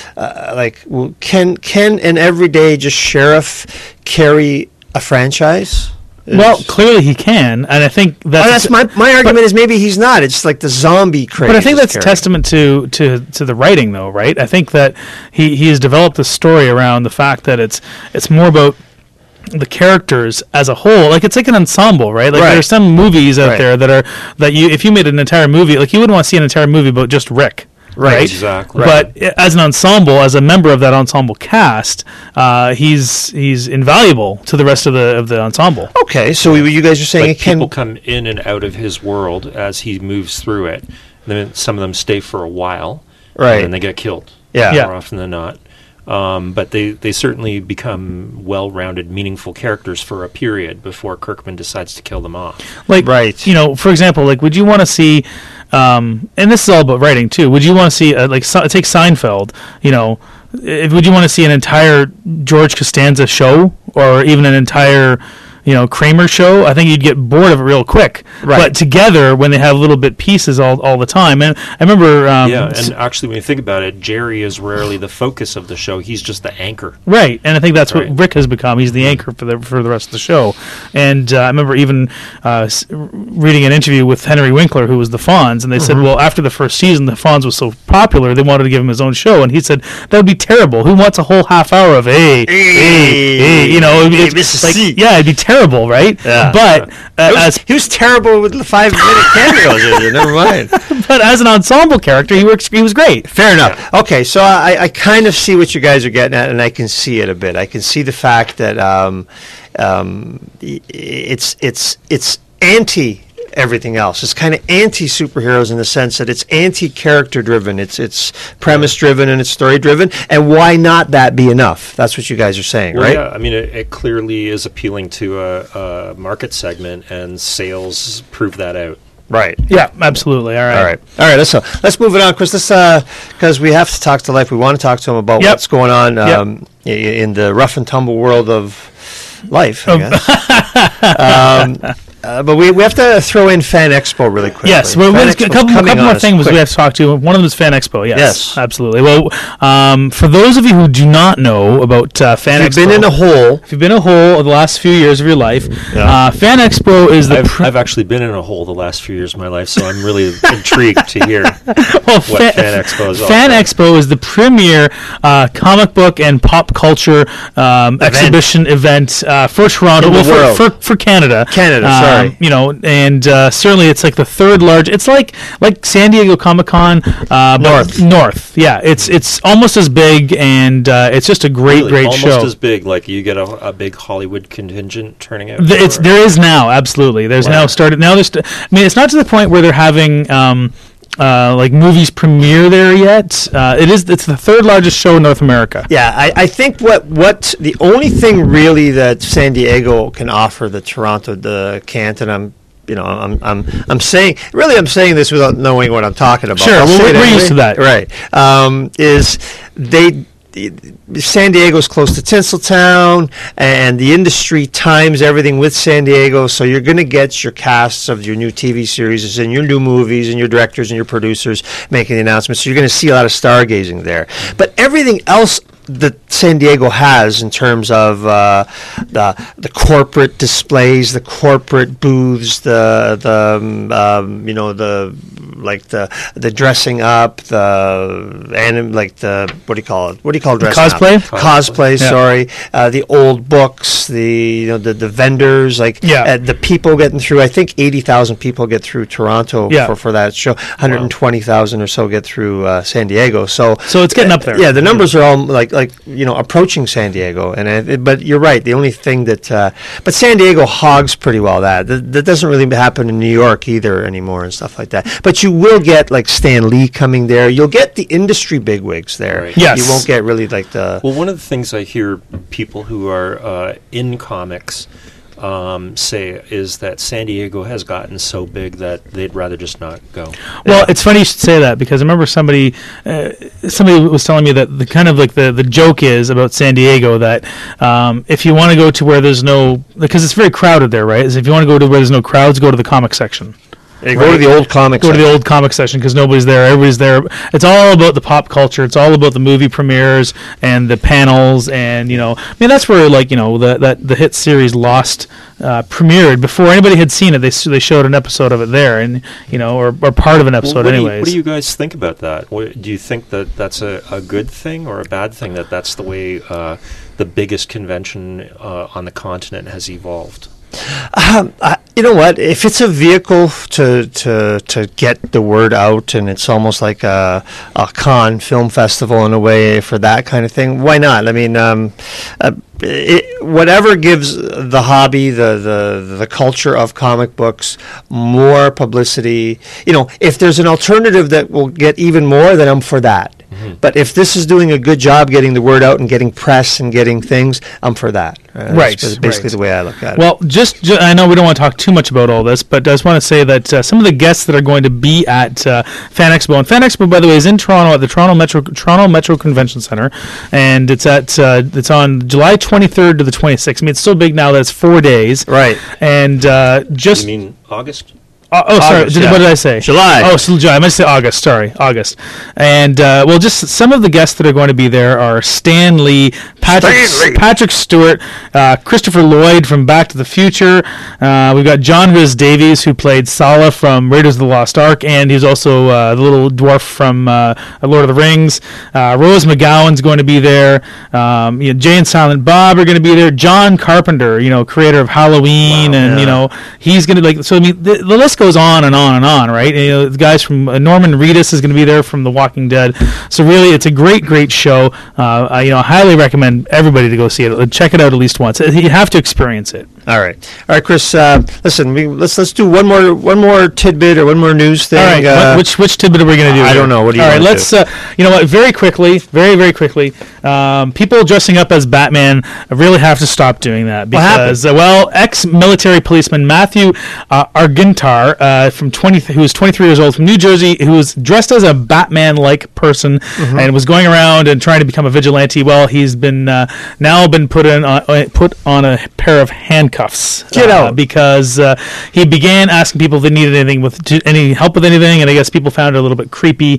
can an everyday just sheriff carry a franchise? Well, clearly he can, and I think that's my argument is maybe he's not. It's like the zombie craze. But I think that's carrying. testament to the writing, though, right? I think that he has developed a story around the fact that it's more about the characters as a whole. Like, it's like an ensemble, right? Like, Right. there are some movies out Right. there that if you made an entire movie, like, you wouldn't want to see an entire movie about just Rick. Right. Exactly. But as an ensemble, as a member of that ensemble cast, he's invaluable to the rest of the ensemble. Okay, so you guys are saying But it can. people come in and out of his world as he moves through it. And then some of them stay for a while, Right. and then they get killed. Yeah. Yeah. More often than not. But they certainly become well-rounded, meaningful characters for a period before Kirkman decides to kill them off. Like, Right. you know, for example, like, would you want to see, and this is all about writing too, would you want to see, take Seinfeld, you know, would you want to see an entire George Costanza show, or even an entire, you know, Kramer show? I think you'd get bored of it real quick. Right. But together, when they have little bit pieces all the time, and I remember, Yeah, and actually, when you think about it, Jerry is rarely the focus of the show. He's just the anchor. right, and I think that's Right. what Rick has become. He's the anchor for the rest of the show. And I remember even reading an interview with Henry Winkler, who was the Fonz, and they said, well, after the first season, the Fonz was so popular, they wanted to give him his own show, and he said that would be terrible. Who wants a whole half hour of hey, you know? Hey, It's Mrs. like, C. yeah, it'd be terrible, right? Yeah. But He was terrible with the 5-minute cameos. Never mind. but as an ensemble character, he was great. Fair enough. Okay, so I kind of see what you guys are getting at, and I can see it a bit. I can see the fact that it's anti everything else. It's kind of anti superheroes in the sense that it's anti character driven. It's premise driven and it's story driven. And why not that be enough? That's what you guys are saying, Well, right? yeah, I mean, it clearly is appealing to a market segment, and sales prove that out. Right. Yeah, absolutely. All right. All right. Let's move it on, Chris. Because we have to talk to Life. We want to talk to him about Yep. what's going on in the rough and tumble world of life, I guess. But we have to throw in Fan Expo really quickly. Yes, well, Fan a Expo's couple coming on more us things quick. we have to talk to. One of them is Fan Expo. Yes, Yes. absolutely. Well, for those of you who do not know about Fan If Expo, you've been in a hole. if you've been in a hole the last few years of your life, Fan Expo is the I've actually been in a hole the last few years of my life, so I'm really intrigued to hear well, what Fan Expo is all Fan about. Expo is the premier comic book and pop culture exhibition event for Toronto, In the well, world. for Canada. Canada, sorry. You know, and certainly it's like the third largest. It's like San Diego Comic Con, North. Yeah, it's almost as big, and it's just a great Almost show. as big, like you get a big Hollywood contingent turning out. There is now, absolutely. There's now started. Now there's. I mean, it's not to the point where they're having like movies premiere there yet. It's the third largest show in North America. Yeah, I think what the only thing really that San Diego can offer that Toronto can't, and I'm saying this without knowing what I'm talking about. Sure, I'll well, say it we're anyway. used to that. Right. Is San Diego's close to Tinseltown, and the industry times everything with San Diego, so you're going to get your casts of your new TV series and your new movies and your directors and your producers making the announcements, so you're going to see a lot of stargazing there. But everything else that San Diego has in terms of the corporate displays, the corporate booths, the dressing up, what do you call it? What do you call dressing cosplay? up? Cosplay. Yeah. Sorry, the old books, the vendors, the people getting through. I think 80,000 people get through Toronto for that show. 120,000 or so get through San Diego. So it's getting up there. Yeah, the numbers are all like like approaching San Diego, but you're right. The only thing that but San Diego hogs pretty well that doesn't really happen in New York either anymore and stuff like that. But you will get like Stan Lee coming there. You'll get the industry bigwigs there. Right. Yes. You won't get really like the. Well, one of the things I hear people who are in comics say is that San Diego has gotten so big that they'd rather just not go. Well, it's funny you should say that, because I remember somebody was telling me that the kind of like the joke is about San Diego that if you want to go to where there's no, because it's very crowded there, right? Is if you want to go to where there's no crowds, go to the comic section. Go to the old comic Go section. to the old comic section because nobody's there. Everybody's there. It's all about the pop culture. It's all about the movie premieres and the panels, and that's where the hit series Lost premiered before anybody had seen it. They showed an episode of it there, and or part of an episode, anyways. What do you guys think about that? Do you think that that's a good thing or a bad thing that that's the way the biggest convention on the continent has evolved? You know what? If it's a vehicle to get the word out, and it's almost like a con film festival in a way for that kind of thing, why not? I mean, whatever gives the hobby, the culture of comic books more publicity. If there's an alternative that will get even more, then I'm for that. Mm-hmm. But if this is doing a good job getting the word out and getting press and getting things, I'm for that. Right. That's basically the way I look at it. Well, just I know we don't want to talk too much about all this, but I just want to say that some of the guests that are going to be at Fan Expo, and Fan Expo, by the way, is in Toronto at the Toronto Metro Convention Center, and it's on July 23rd to the 26th. I mean, it's so big now that it's 4 days. Right. And You mean August? Sorry. August, What did I say? July. Oh, so July. I meant to say August. Sorry, August. And just some of the guests that are going to be there are Stan Lee, Patrick Stewart, Christopher Lloyd from Back to the Future. We've got John Rhys Davies, who played Sala from Raiders of the Lost Ark, and he's also the little dwarf from Lord of the Rings. Rose McGowan's going to be there. Jay and Silent Bob are going to be there. John Carpenter, creator of Halloween, he's going to So I mean, the list goes on and on and on, right? And, the guys from Norman Reedus is going to be there from The Walking Dead. So really, it's a great show. I highly recommend everybody to go see it. Check it out at least once. You have to experience it. All right, Chris. Listen, let's do one more tidbit or one more news thing. All right, which tidbit are we going to do? I don't know. What do you? All right, let's. You know what? Very quickly, very quickly. People dressing up as Batman really have to stop doing that because, ex-military policeman Matthew Argentar, who was 23 years old from New Jersey, who was dressed as a Batman-like person and was going around and trying to become a vigilante. Well, he's been now been put on a pair of handcuffs. Get out. Because he began asking people if they needed any help with anything, and I guess people found it a little bit creepy.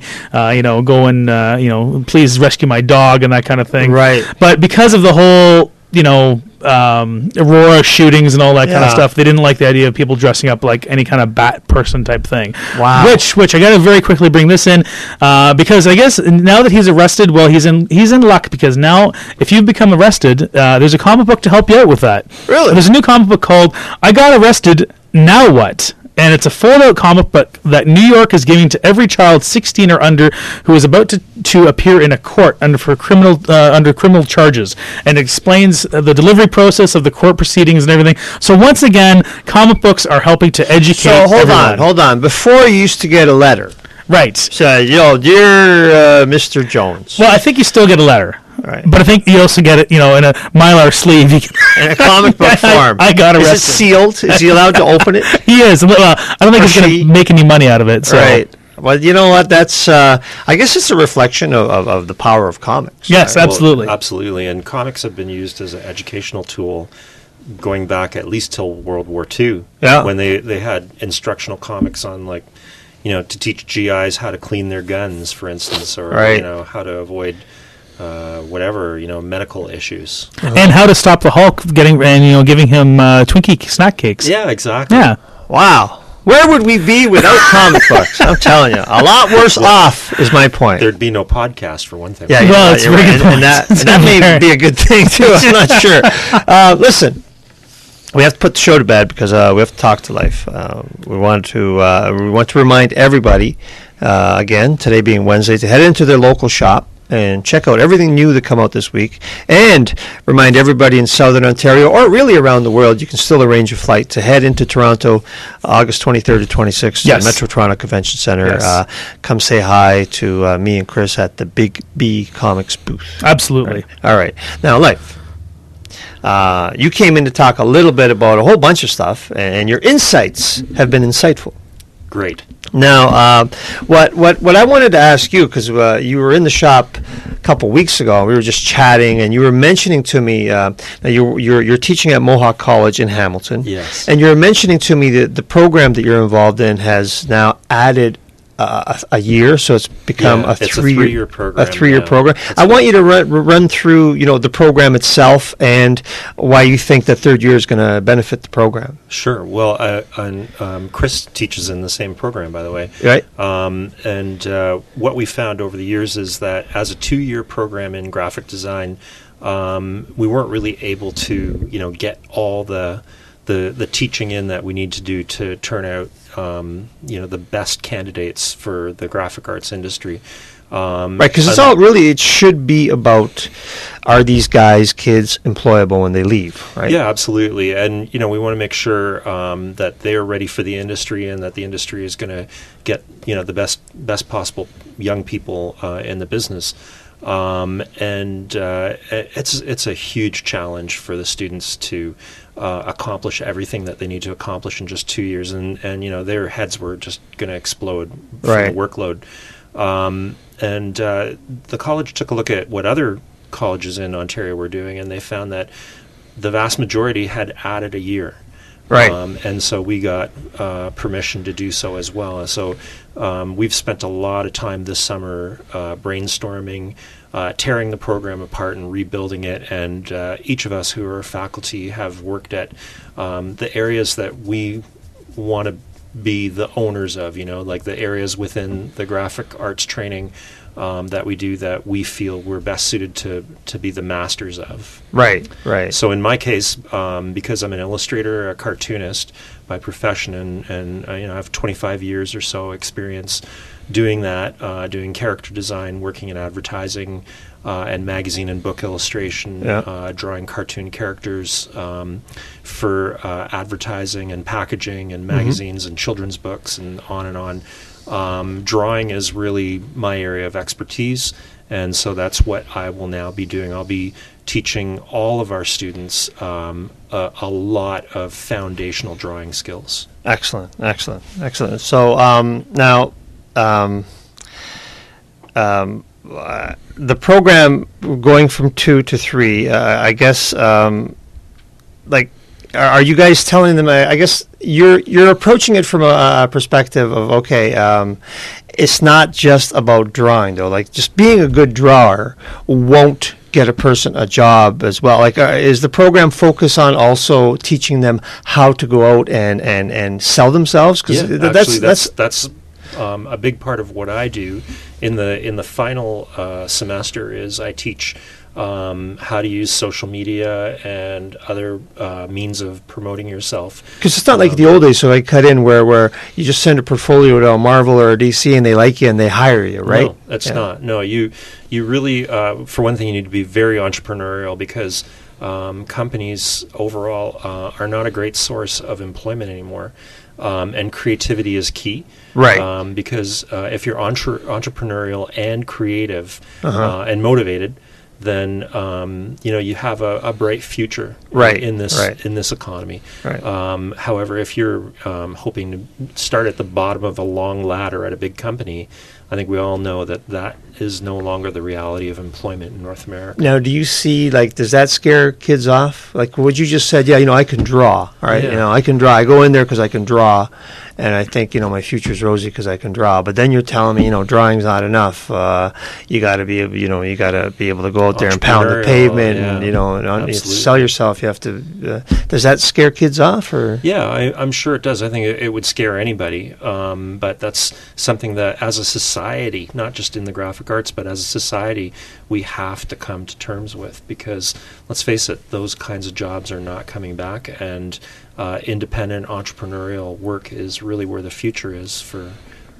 Please rescue my dog and that kind of thing. Right. But because of the whole, Aurora shootings and all that kind of stuff, they didn't like the idea of people dressing up like any kind of bat person type thing. Wow. Which I got to very quickly bring this in because I guess now that he's arrested, well, he's in luck because now if you've become arrested, there's a comic book to help you out with that. Really? There's a new comic book called I Got Arrested, Now What? And it's a fold-out comic book that New York is giving to every child 16 or under who is about to appear in a court under criminal charges, and it explains the delivery process of the court proceedings and everything. So once again, comic books are helping to educate. So everyone. hold on. Before you used to get a letter, right? So dear Mr. Jones. Well, I think you still get a letter. Right. But I think you also get it, in a Mylar sleeve. In a comic book form. I got arrested. Is it sealed? Is he allowed to open it? He is. I don't think he's going to make any money out of it. So. Right. Well, you know what? That's. I guess it's a reflection of the power of comics. Yes, right? absolutely. Well, absolutely. And comics have been used as an educational tool going back at least till World War II. Yeah. When they had instructional comics on, to teach GIs how to clean their guns, for instance, or, right. How to avoid medical issues. And how to stop the Hulk giving him Twinkie snack cakes. Yeah, exactly. Yeah. Wow. Where would we be without comic books? I'm telling you. A lot worse off is my point. Thered be no podcast, for one thing. Yeah, well, it's you're very right. good point. And that may be a good thing, too. I'm not sure. Listen. We have to put the show to bed because we have to talk to life. We want to remind everybody, again, today being Wednesday, to head into their local shop and check out everything new that come out this week. And remind everybody in Southern Ontario, or really around the world, you can still arrange a flight to head into Toronto August 23rd to 26th Yes. at Metro Toronto Convention Center. Yes. Come say hi to me and Chris at the Big B Comics booth. Absolutely. All right. Now, Leif, you came in to talk a little bit about a whole bunch of stuff, and your insights have been insightful. Great. Now, what I wanted to ask you, because you were in the shop a couple weeks ago, we were just chatting, and you were mentioning to me, now you're teaching at Mohawk College in Hamilton. Yes. And you're mentioning to me that the program that you're involved in has now added a year, so it's become Yeah, a it's a three-year three-year program A 3-year now. program. I want you to run through, the program itself and why you think that third year is going to benefit the program. Sure. Well, Chris teaches in the same program, by the way. Right. And what we found over the years is that as a 2-year program in graphic design, we weren't really able to, get all the teaching in that we need to do to turn out, the best candidates for the graphic arts industry. Right, because it should be about, are these guys, kids, employable when they leave, right? Yeah, absolutely. And, we want to make sure that they're ready for the industry and that the industry is going to get, the best possible young people in the business. It's a huge challenge for the students to accomplish everything that they need to accomplish in just 2 years, and their heads were just going to explode from Right. the workload. The college took a look at what other colleges in Ontario were doing, and they found that the vast majority had added a year. Right. And so we got permission to do so as well. And so we've spent a lot of time this summer brainstorming, tearing the program apart and rebuilding it. And each of us who are faculty have worked at the areas that we want to be the owners of, like the areas within the graphic arts training that we do that we feel we're best suited to be the masters of. Right. So in my case, because I'm an illustrator, a cartoonist by profession, and I have 25 years or so experience doing that, doing character design, working in advertising and magazine and book illustration, drawing cartoon characters for advertising and packaging and magazines and children's books and on and on. Drawing is really my area of expertise, and so that's what I will now be doing. I'll be teaching all of our students a lot of foundational drawing skills. Excellent. So now, the program going from 2 to 3, I guess, are you guys telling them? I guess you're approaching it from a perspective of it's not just about drawing though. Like just being a good drawer won't get a person a job as well. Like is the program focused on also teaching them how to go out and sell themselves? Because that's a big part of what I do in the final semester is I teach how to use social media and other means of promoting yourself. Because it's not like the old days, so I cut in where you just send a portfolio to a Marvel or a DC and they like you and they hire you, right? No, that's not. No, you really, for one thing, you need to be very entrepreneurial because companies overall are not a great source of employment anymore. And creativity is key. Right. Because if you're entrepreneurial and creative and motivated, then you have a bright future in this economy. Right. However, if you're hoping to start at the bottom of a long ladder at a big company, I think we all know that is no longer the reality of employment in North America. Now, do you see, does that scare kids off? Like what you just said, I can draw, right? Yeah. I can draw. I go in there because I can draw, and I think, my future's rosy because I can draw. But then you're telling me, drawing's not enough. You got to be able, you got to be able to go out there and pound the pavement, and and sell yourself. You have to. Does that scare kids off, or? Yeah, I'm sure it does. I think it would scare anybody. But that's something that, as a society, not just in the graphic arts, but as a society, we have to come to terms with, because let's face it, those kinds of jobs are not coming back, and independent entrepreneurial work is really where the future is for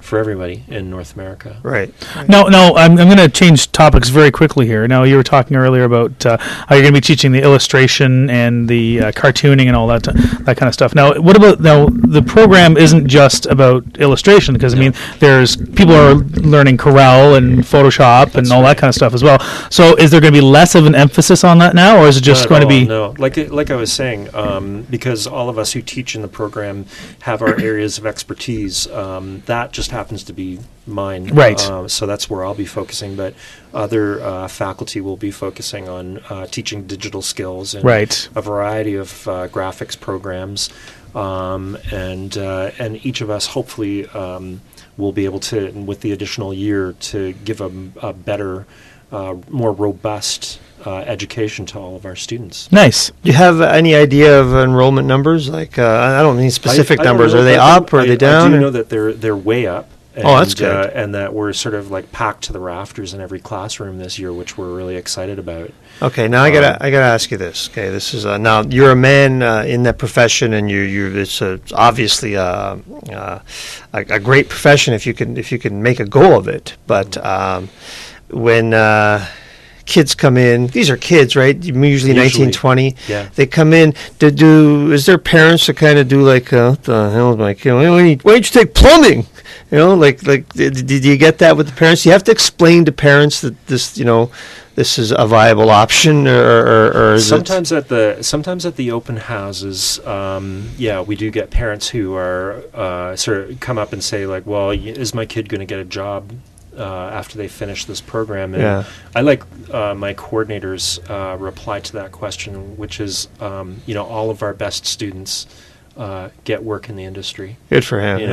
for everybody in North America. Right. No, I'm going to change topics very quickly here. Now, you were talking earlier about how you're going to be teaching the illustration and the cartooning and all that kind of stuff. Now, what about the program isn't just about illustration, because I mean, there's people are learning Corel and Photoshop and all that kind of stuff as well. So, is there going to be less of an emphasis on that now, or is it just going to be? No, like I was saying, because all of us who teach in the program have our areas of expertise. That just happens to be mine. Right. So that's where I'll be focusing, but other faculty will be focusing on teaching digital skills and Right. a variety of graphics programs. And each of us hopefully will be able to, with the additional year, to give a better, more robust education to all of our students. Nice. Do you have any idea of enrollment numbers? Like, I don't mean specific I don't numbers. know, Are they but up or are they down? I do or- know that they're way up. And, Oh, that's good. And that we're sort of like packed to the rafters in every classroom this year, which we're really excited about. Okay, now I gotta ask you this. Okay, this is now you're a man in that profession, and it's obviously a great profession if you can make a go of it. But when kids come in, these are kids, right? Usually 19, 20. Yeah. They come in to do. Is there parents that kind of do like, what the hell is my kid? Why don't you take plumbing? You know, like did you get that with the parents? You have to explain to parents that this, this is a viable option, or is sometimes at the open houses, we do get parents who are sort of come up and say like, well, is my kid going to get a job after they finish this program? And I like my coordinators' reply to that question, which is, all of our best students get work in the industry. Good for him.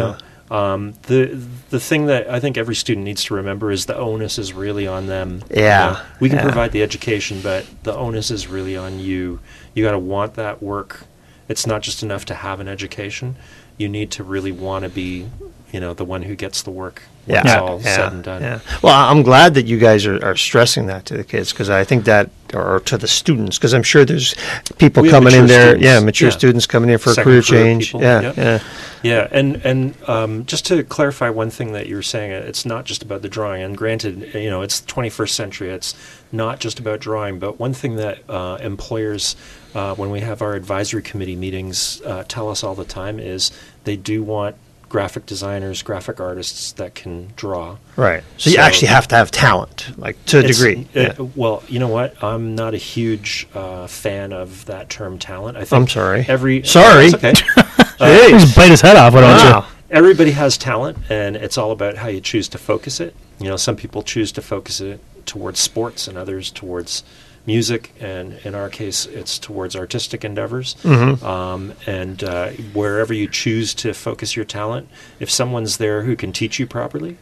The thing that I think every student needs to remember is the onus is really on them. Yeah. We can provide the education, but the onus is really on you. You got to want that work. It's not just enough to have an education. You need to really want to be, the one who gets the work when it's all said and done. Yeah. Well, I'm glad that you guys are stressing that to the kids, because I think that, or to the students, because I'm sure there's people coming in there, mature students coming in for a career change. People. Yeah, and just to clarify one thing that you were saying, it's not just about the drawing. And granted, it's 21st century. It's not just about drawing. But one thing that employers, when we have our advisory committee meetings, tell us all the time is they do want graphic designers, graphic artists that can draw. Right. So you actually have to have talent, like to a degree. Well, you know what? I'm not a huge fan of that term talent. I think I'm sorry. Sorry. It's okay. Just bite his head off, why don't you? Everybody has talent, and it's all about how you choose to focus it. Some people choose to focus it towards sports and others towards music, and in our case, it's towards artistic endeavors. And wherever you choose to focus your talent, if someone's there who can teach you properly,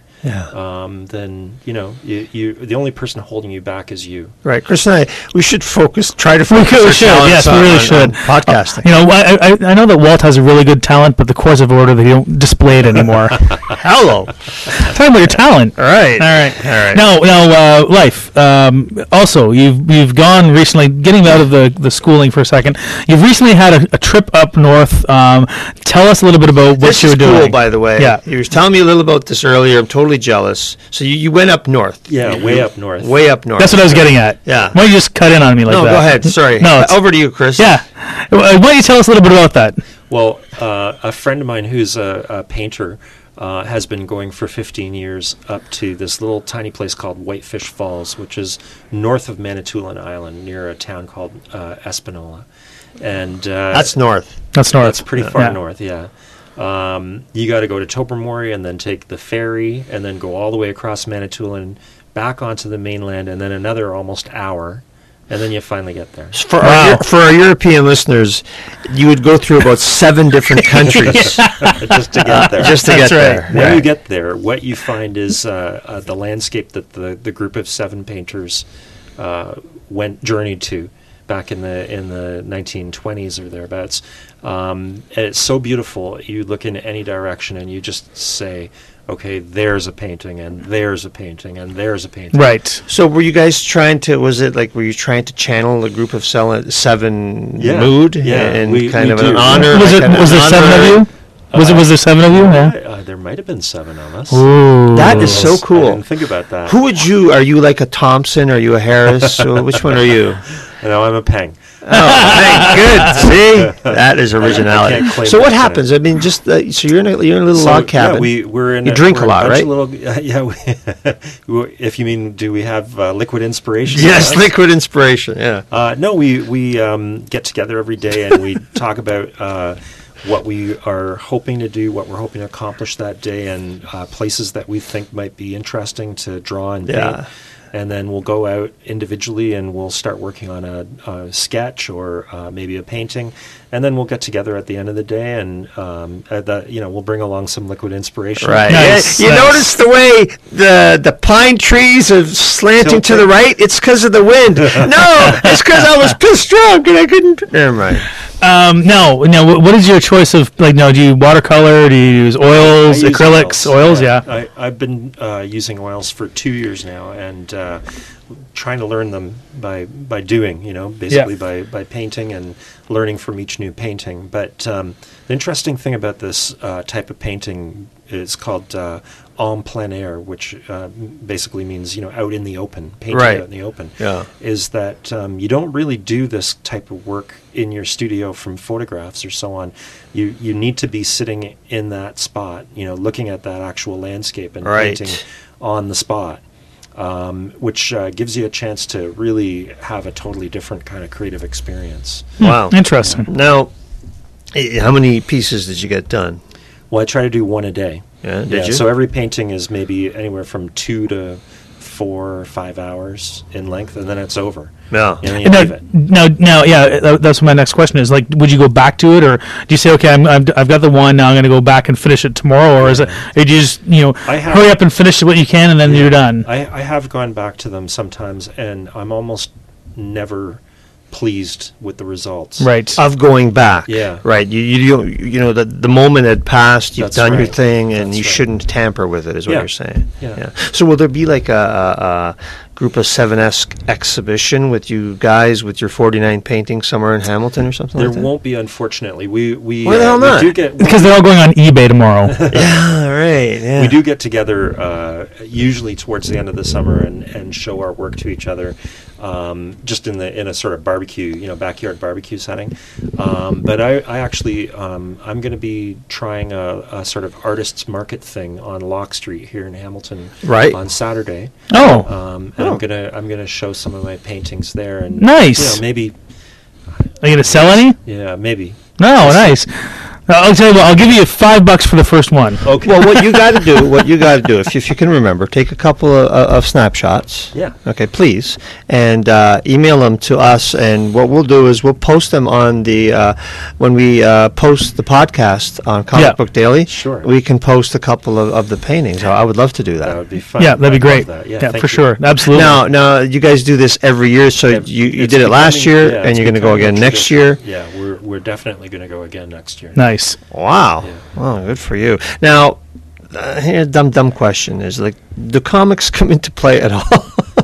then you the only person holding you back is you. Right, Chris and I, we should try to focus. We should. Yes, we really should. Podcasting. I know that Walt has a really good talent, but the course of order, they don't display it anymore. Hello. Talking about your talent. All right. Now, life. Also, you've gone recently. Getting out of the schooling for a second, you've recently had a trip up north. Tell us a little bit about what you were doing. This is cool, by the way. Yeah. You were telling me a little about this earlier. I'm totally jealous. So you went up north. Yeah, way up north. Way up north. That's what I was getting at. Yeah. Why don't you just cut in on me like that? No, go ahead. Sorry. No, over to you, Chris. Yeah. Why don't you tell us a little bit about that? Well, a friend of mine who's a painter has been going for 15 years up to this little tiny place called Whitefish Falls, which is north of Manitoulin Island, near a town called Espanola. And that's north. That's north. That's pretty far north, yeah. You got to go to Tobermory and then take the ferry and then go all the way across Manitoulin back onto the mainland, and then another almost hour, and then you finally get there. For our European listeners, you would go through about 7 different countries just to get there. Just to get there. When you get there, what you find is the landscape that the group of 7 painters journeyed to back in the 1920s or thereabouts. And it's so beautiful. You look in any direction and you just say, okay, there's a painting, and there's a painting, and there's a painting. Right. So were you guys trying to, were you trying to channel the group of 7 mood? Yeah, And we kind of do. an honor? Was there 7 of you? Was there 7 of you? Yeah. There might have been 7 of us. Ooh. That is so I cool. didn't think about that. Who would you? Are you like a Thompson? Are you a Harris? Which one are you? No, I'm a Peng. Oh, hey, good. See, that is originality. can't claim So what that, happens? I mean, just so you're in a little log cabin. Yeah, we're in. You drink a lot, bunch right? of little, if you mean, do we have liquid inspiration? Yes, liquid inspiration. Yeah. No, we get together every day and we talk about what we are hoping to do, what we're hoping to accomplish that day, and places that we think might be interesting to draw and paint. Yeah. And then we'll go out individually and we'll start working on a sketch or maybe a painting, and then we'll get together at the end of the day and we'll bring along some liquid inspiration. Right. Nice, You nice. notice the way the pine trees are slanting to the right? It's because of the wind. No, it's because I was pissed drunk and I couldn't. Never mind. No. What is your choice of like? No, do you watercolor? Do you use oils, I use acrylics, oils? Yeah. I've been using oils for 2 years now, and trying to learn them by doing, basically by painting and learning from each new painting. But the interesting thing about this type of painting is called en plein air, which basically means out in the open, painting Right. out in the open. Yeah. Is that you don't really do this type of work in your studio from photographs or so on. You need to be sitting in that spot, looking at that actual landscape and Right. painting on the spot, which gives you a chance to really have a totally different kind of creative experience. Wow. Interesting. Now, how many pieces did you get done? Well, I try to do one a day. Yeah, did you? So every painting is maybe anywhere from 2 to 4 or 5 hours in length, and then it's over. Yeah. And then you leave it. Now, that's what my next question is. Like, would you go back to it, or do you say, okay, I've got the one, now I'm going to go back and finish it tomorrow, or is it, or do you just, hurry up and finish what you can, and then you're done? I have gone back to them sometimes, and I'm almost never pleased with the results. Right. Of going back. Yeah. Right. The moment had passed, you've That's done your right. thing, and That's you right. shouldn't tamper with it, is what Yeah. you're saying. Yeah. So will there be like a Group of 7S exhibition with you guys with your 49 paintings somewhere in Hamilton or something There like that? won't be, unfortunately. We Why the hell not? do get Because they're all going on eBay tomorrow. Yeah, right. Yeah. we do get together usually towards the end of the summer and show our work to each other, just in a sort of barbecue, backyard barbecue setting. But I actually I'm going to be trying a sort of artists market thing on Locke Street here in Hamilton Right. on Saturday. Oh, And I'm gonna show some of my paintings there, and Nice. maybe are you going to sell any? maybe. No, nice. I'll tell you what, I'll give you $5 for the first one. Okay. Well, what you got to do, if you can remember, take a couple of snapshots. Yeah. Okay, please, and email them to us. And what we'll do is we'll post them on the when we post the podcast on Comic Yeah. Book Daily. Sure. We can post a couple of the paintings. I would love to do That that. would be fun. Yeah, that'd be I'd love great. that. Yeah, thank for you. sure. Absolutely. Now, you guys do this every year, so Yeah, you it's did it last becoming- year, yeah, and it's you're going to go becoming again a next tradition. year. Yeah, we're definitely going to go again next year. Nice. Wow. Yeah. Well, good for you. Now, here's a dumb question: is like, do comics come into play at all?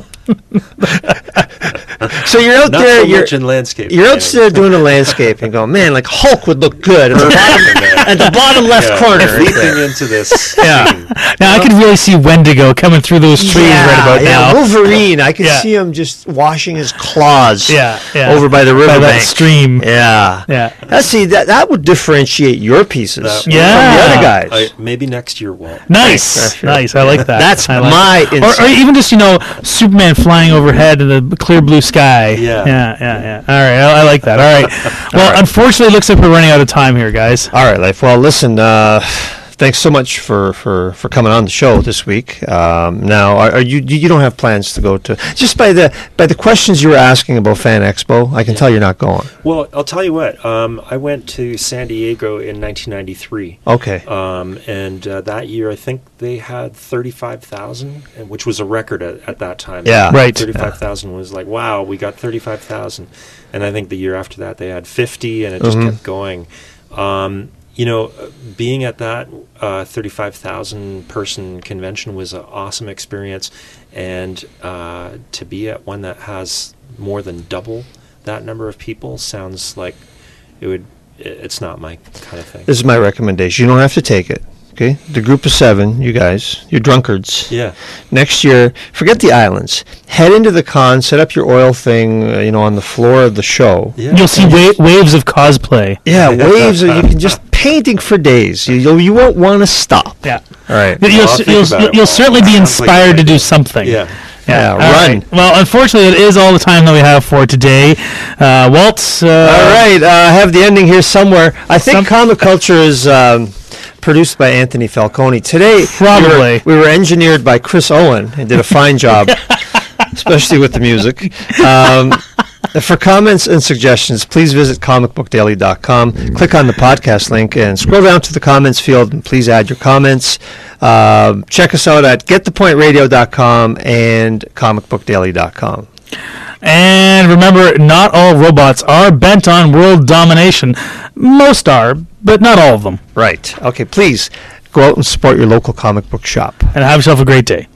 So you're out Not there, so you're much in landscape. you're out painting. there doing the landscape and going, man, like Hulk would look good at the bottom left Yeah, corner. right leaping there. into this. Yeah. scene. Now I can really see Wendigo coming through those trees right about now. Wolverine. I could Yeah. see him just washing his claws. Yeah, over by the By riverbank. that stream. Yeah. Yeah. See, that would differentiate your pieces That- from Yeah. the other guys. Maybe next year, Walt. Nice, Sure. nice. I like that. That's I like my that. Or insight. even just Superman flying overhead in the clear blue sky. Yeah. yeah. All right, I like that. All right. Well, right. unfortunately, it looks like we're running out of time here, guys. All right, Leif. Well, listen, thanks so much for coming on the show this week. Now, are you don't have plans to go to, just by the questions you were asking about Fan Expo, I can tell you're not going. Well, I'll tell you what. I went to San Diego in 1993. Okay. And that year, I think they had 35,000, which was a record at that time. Yeah. Right. 35,000 was like, wow, we got 35,000. And I think the year after that, they had 50, and it just kept going. Being at that 35,000 person convention was an awesome experience. And to be at one that has more than double that number of people sounds like it would it's not my kind of thing. This is my recommendation. You don't have to take it. Okay, the group of 7, you guys, you're drunkards. Yeah. Next year, forget the islands. Head into the con, set up your oil thing, on the floor of the show. Yeah. You'll see waves of cosplay. Yeah, waves. You can just painting for days. You won't want to stop. Yeah. All right. You'll certainly be inspired to do something. Yeah. Yeah, All run. right. Well, unfortunately, it is all the time that we have for today. Walt. All right, I have the ending here somewhere. I think Comic Culture is produced by Anthony Falcone. Today, Probably. we were engineered by Chris Owen and did a fine job, especially with the music. For comments and suggestions, please visit comicbookdaily.com. Click on the podcast link and scroll down to the comments field and please add your comments. Check us out at getthepointradio.com and comicbookdaily.com. And remember, not all robots are bent on world domination. Most are, but not all of them. Right. Okay, please go out and support your local comic book shop. And have yourself a great day.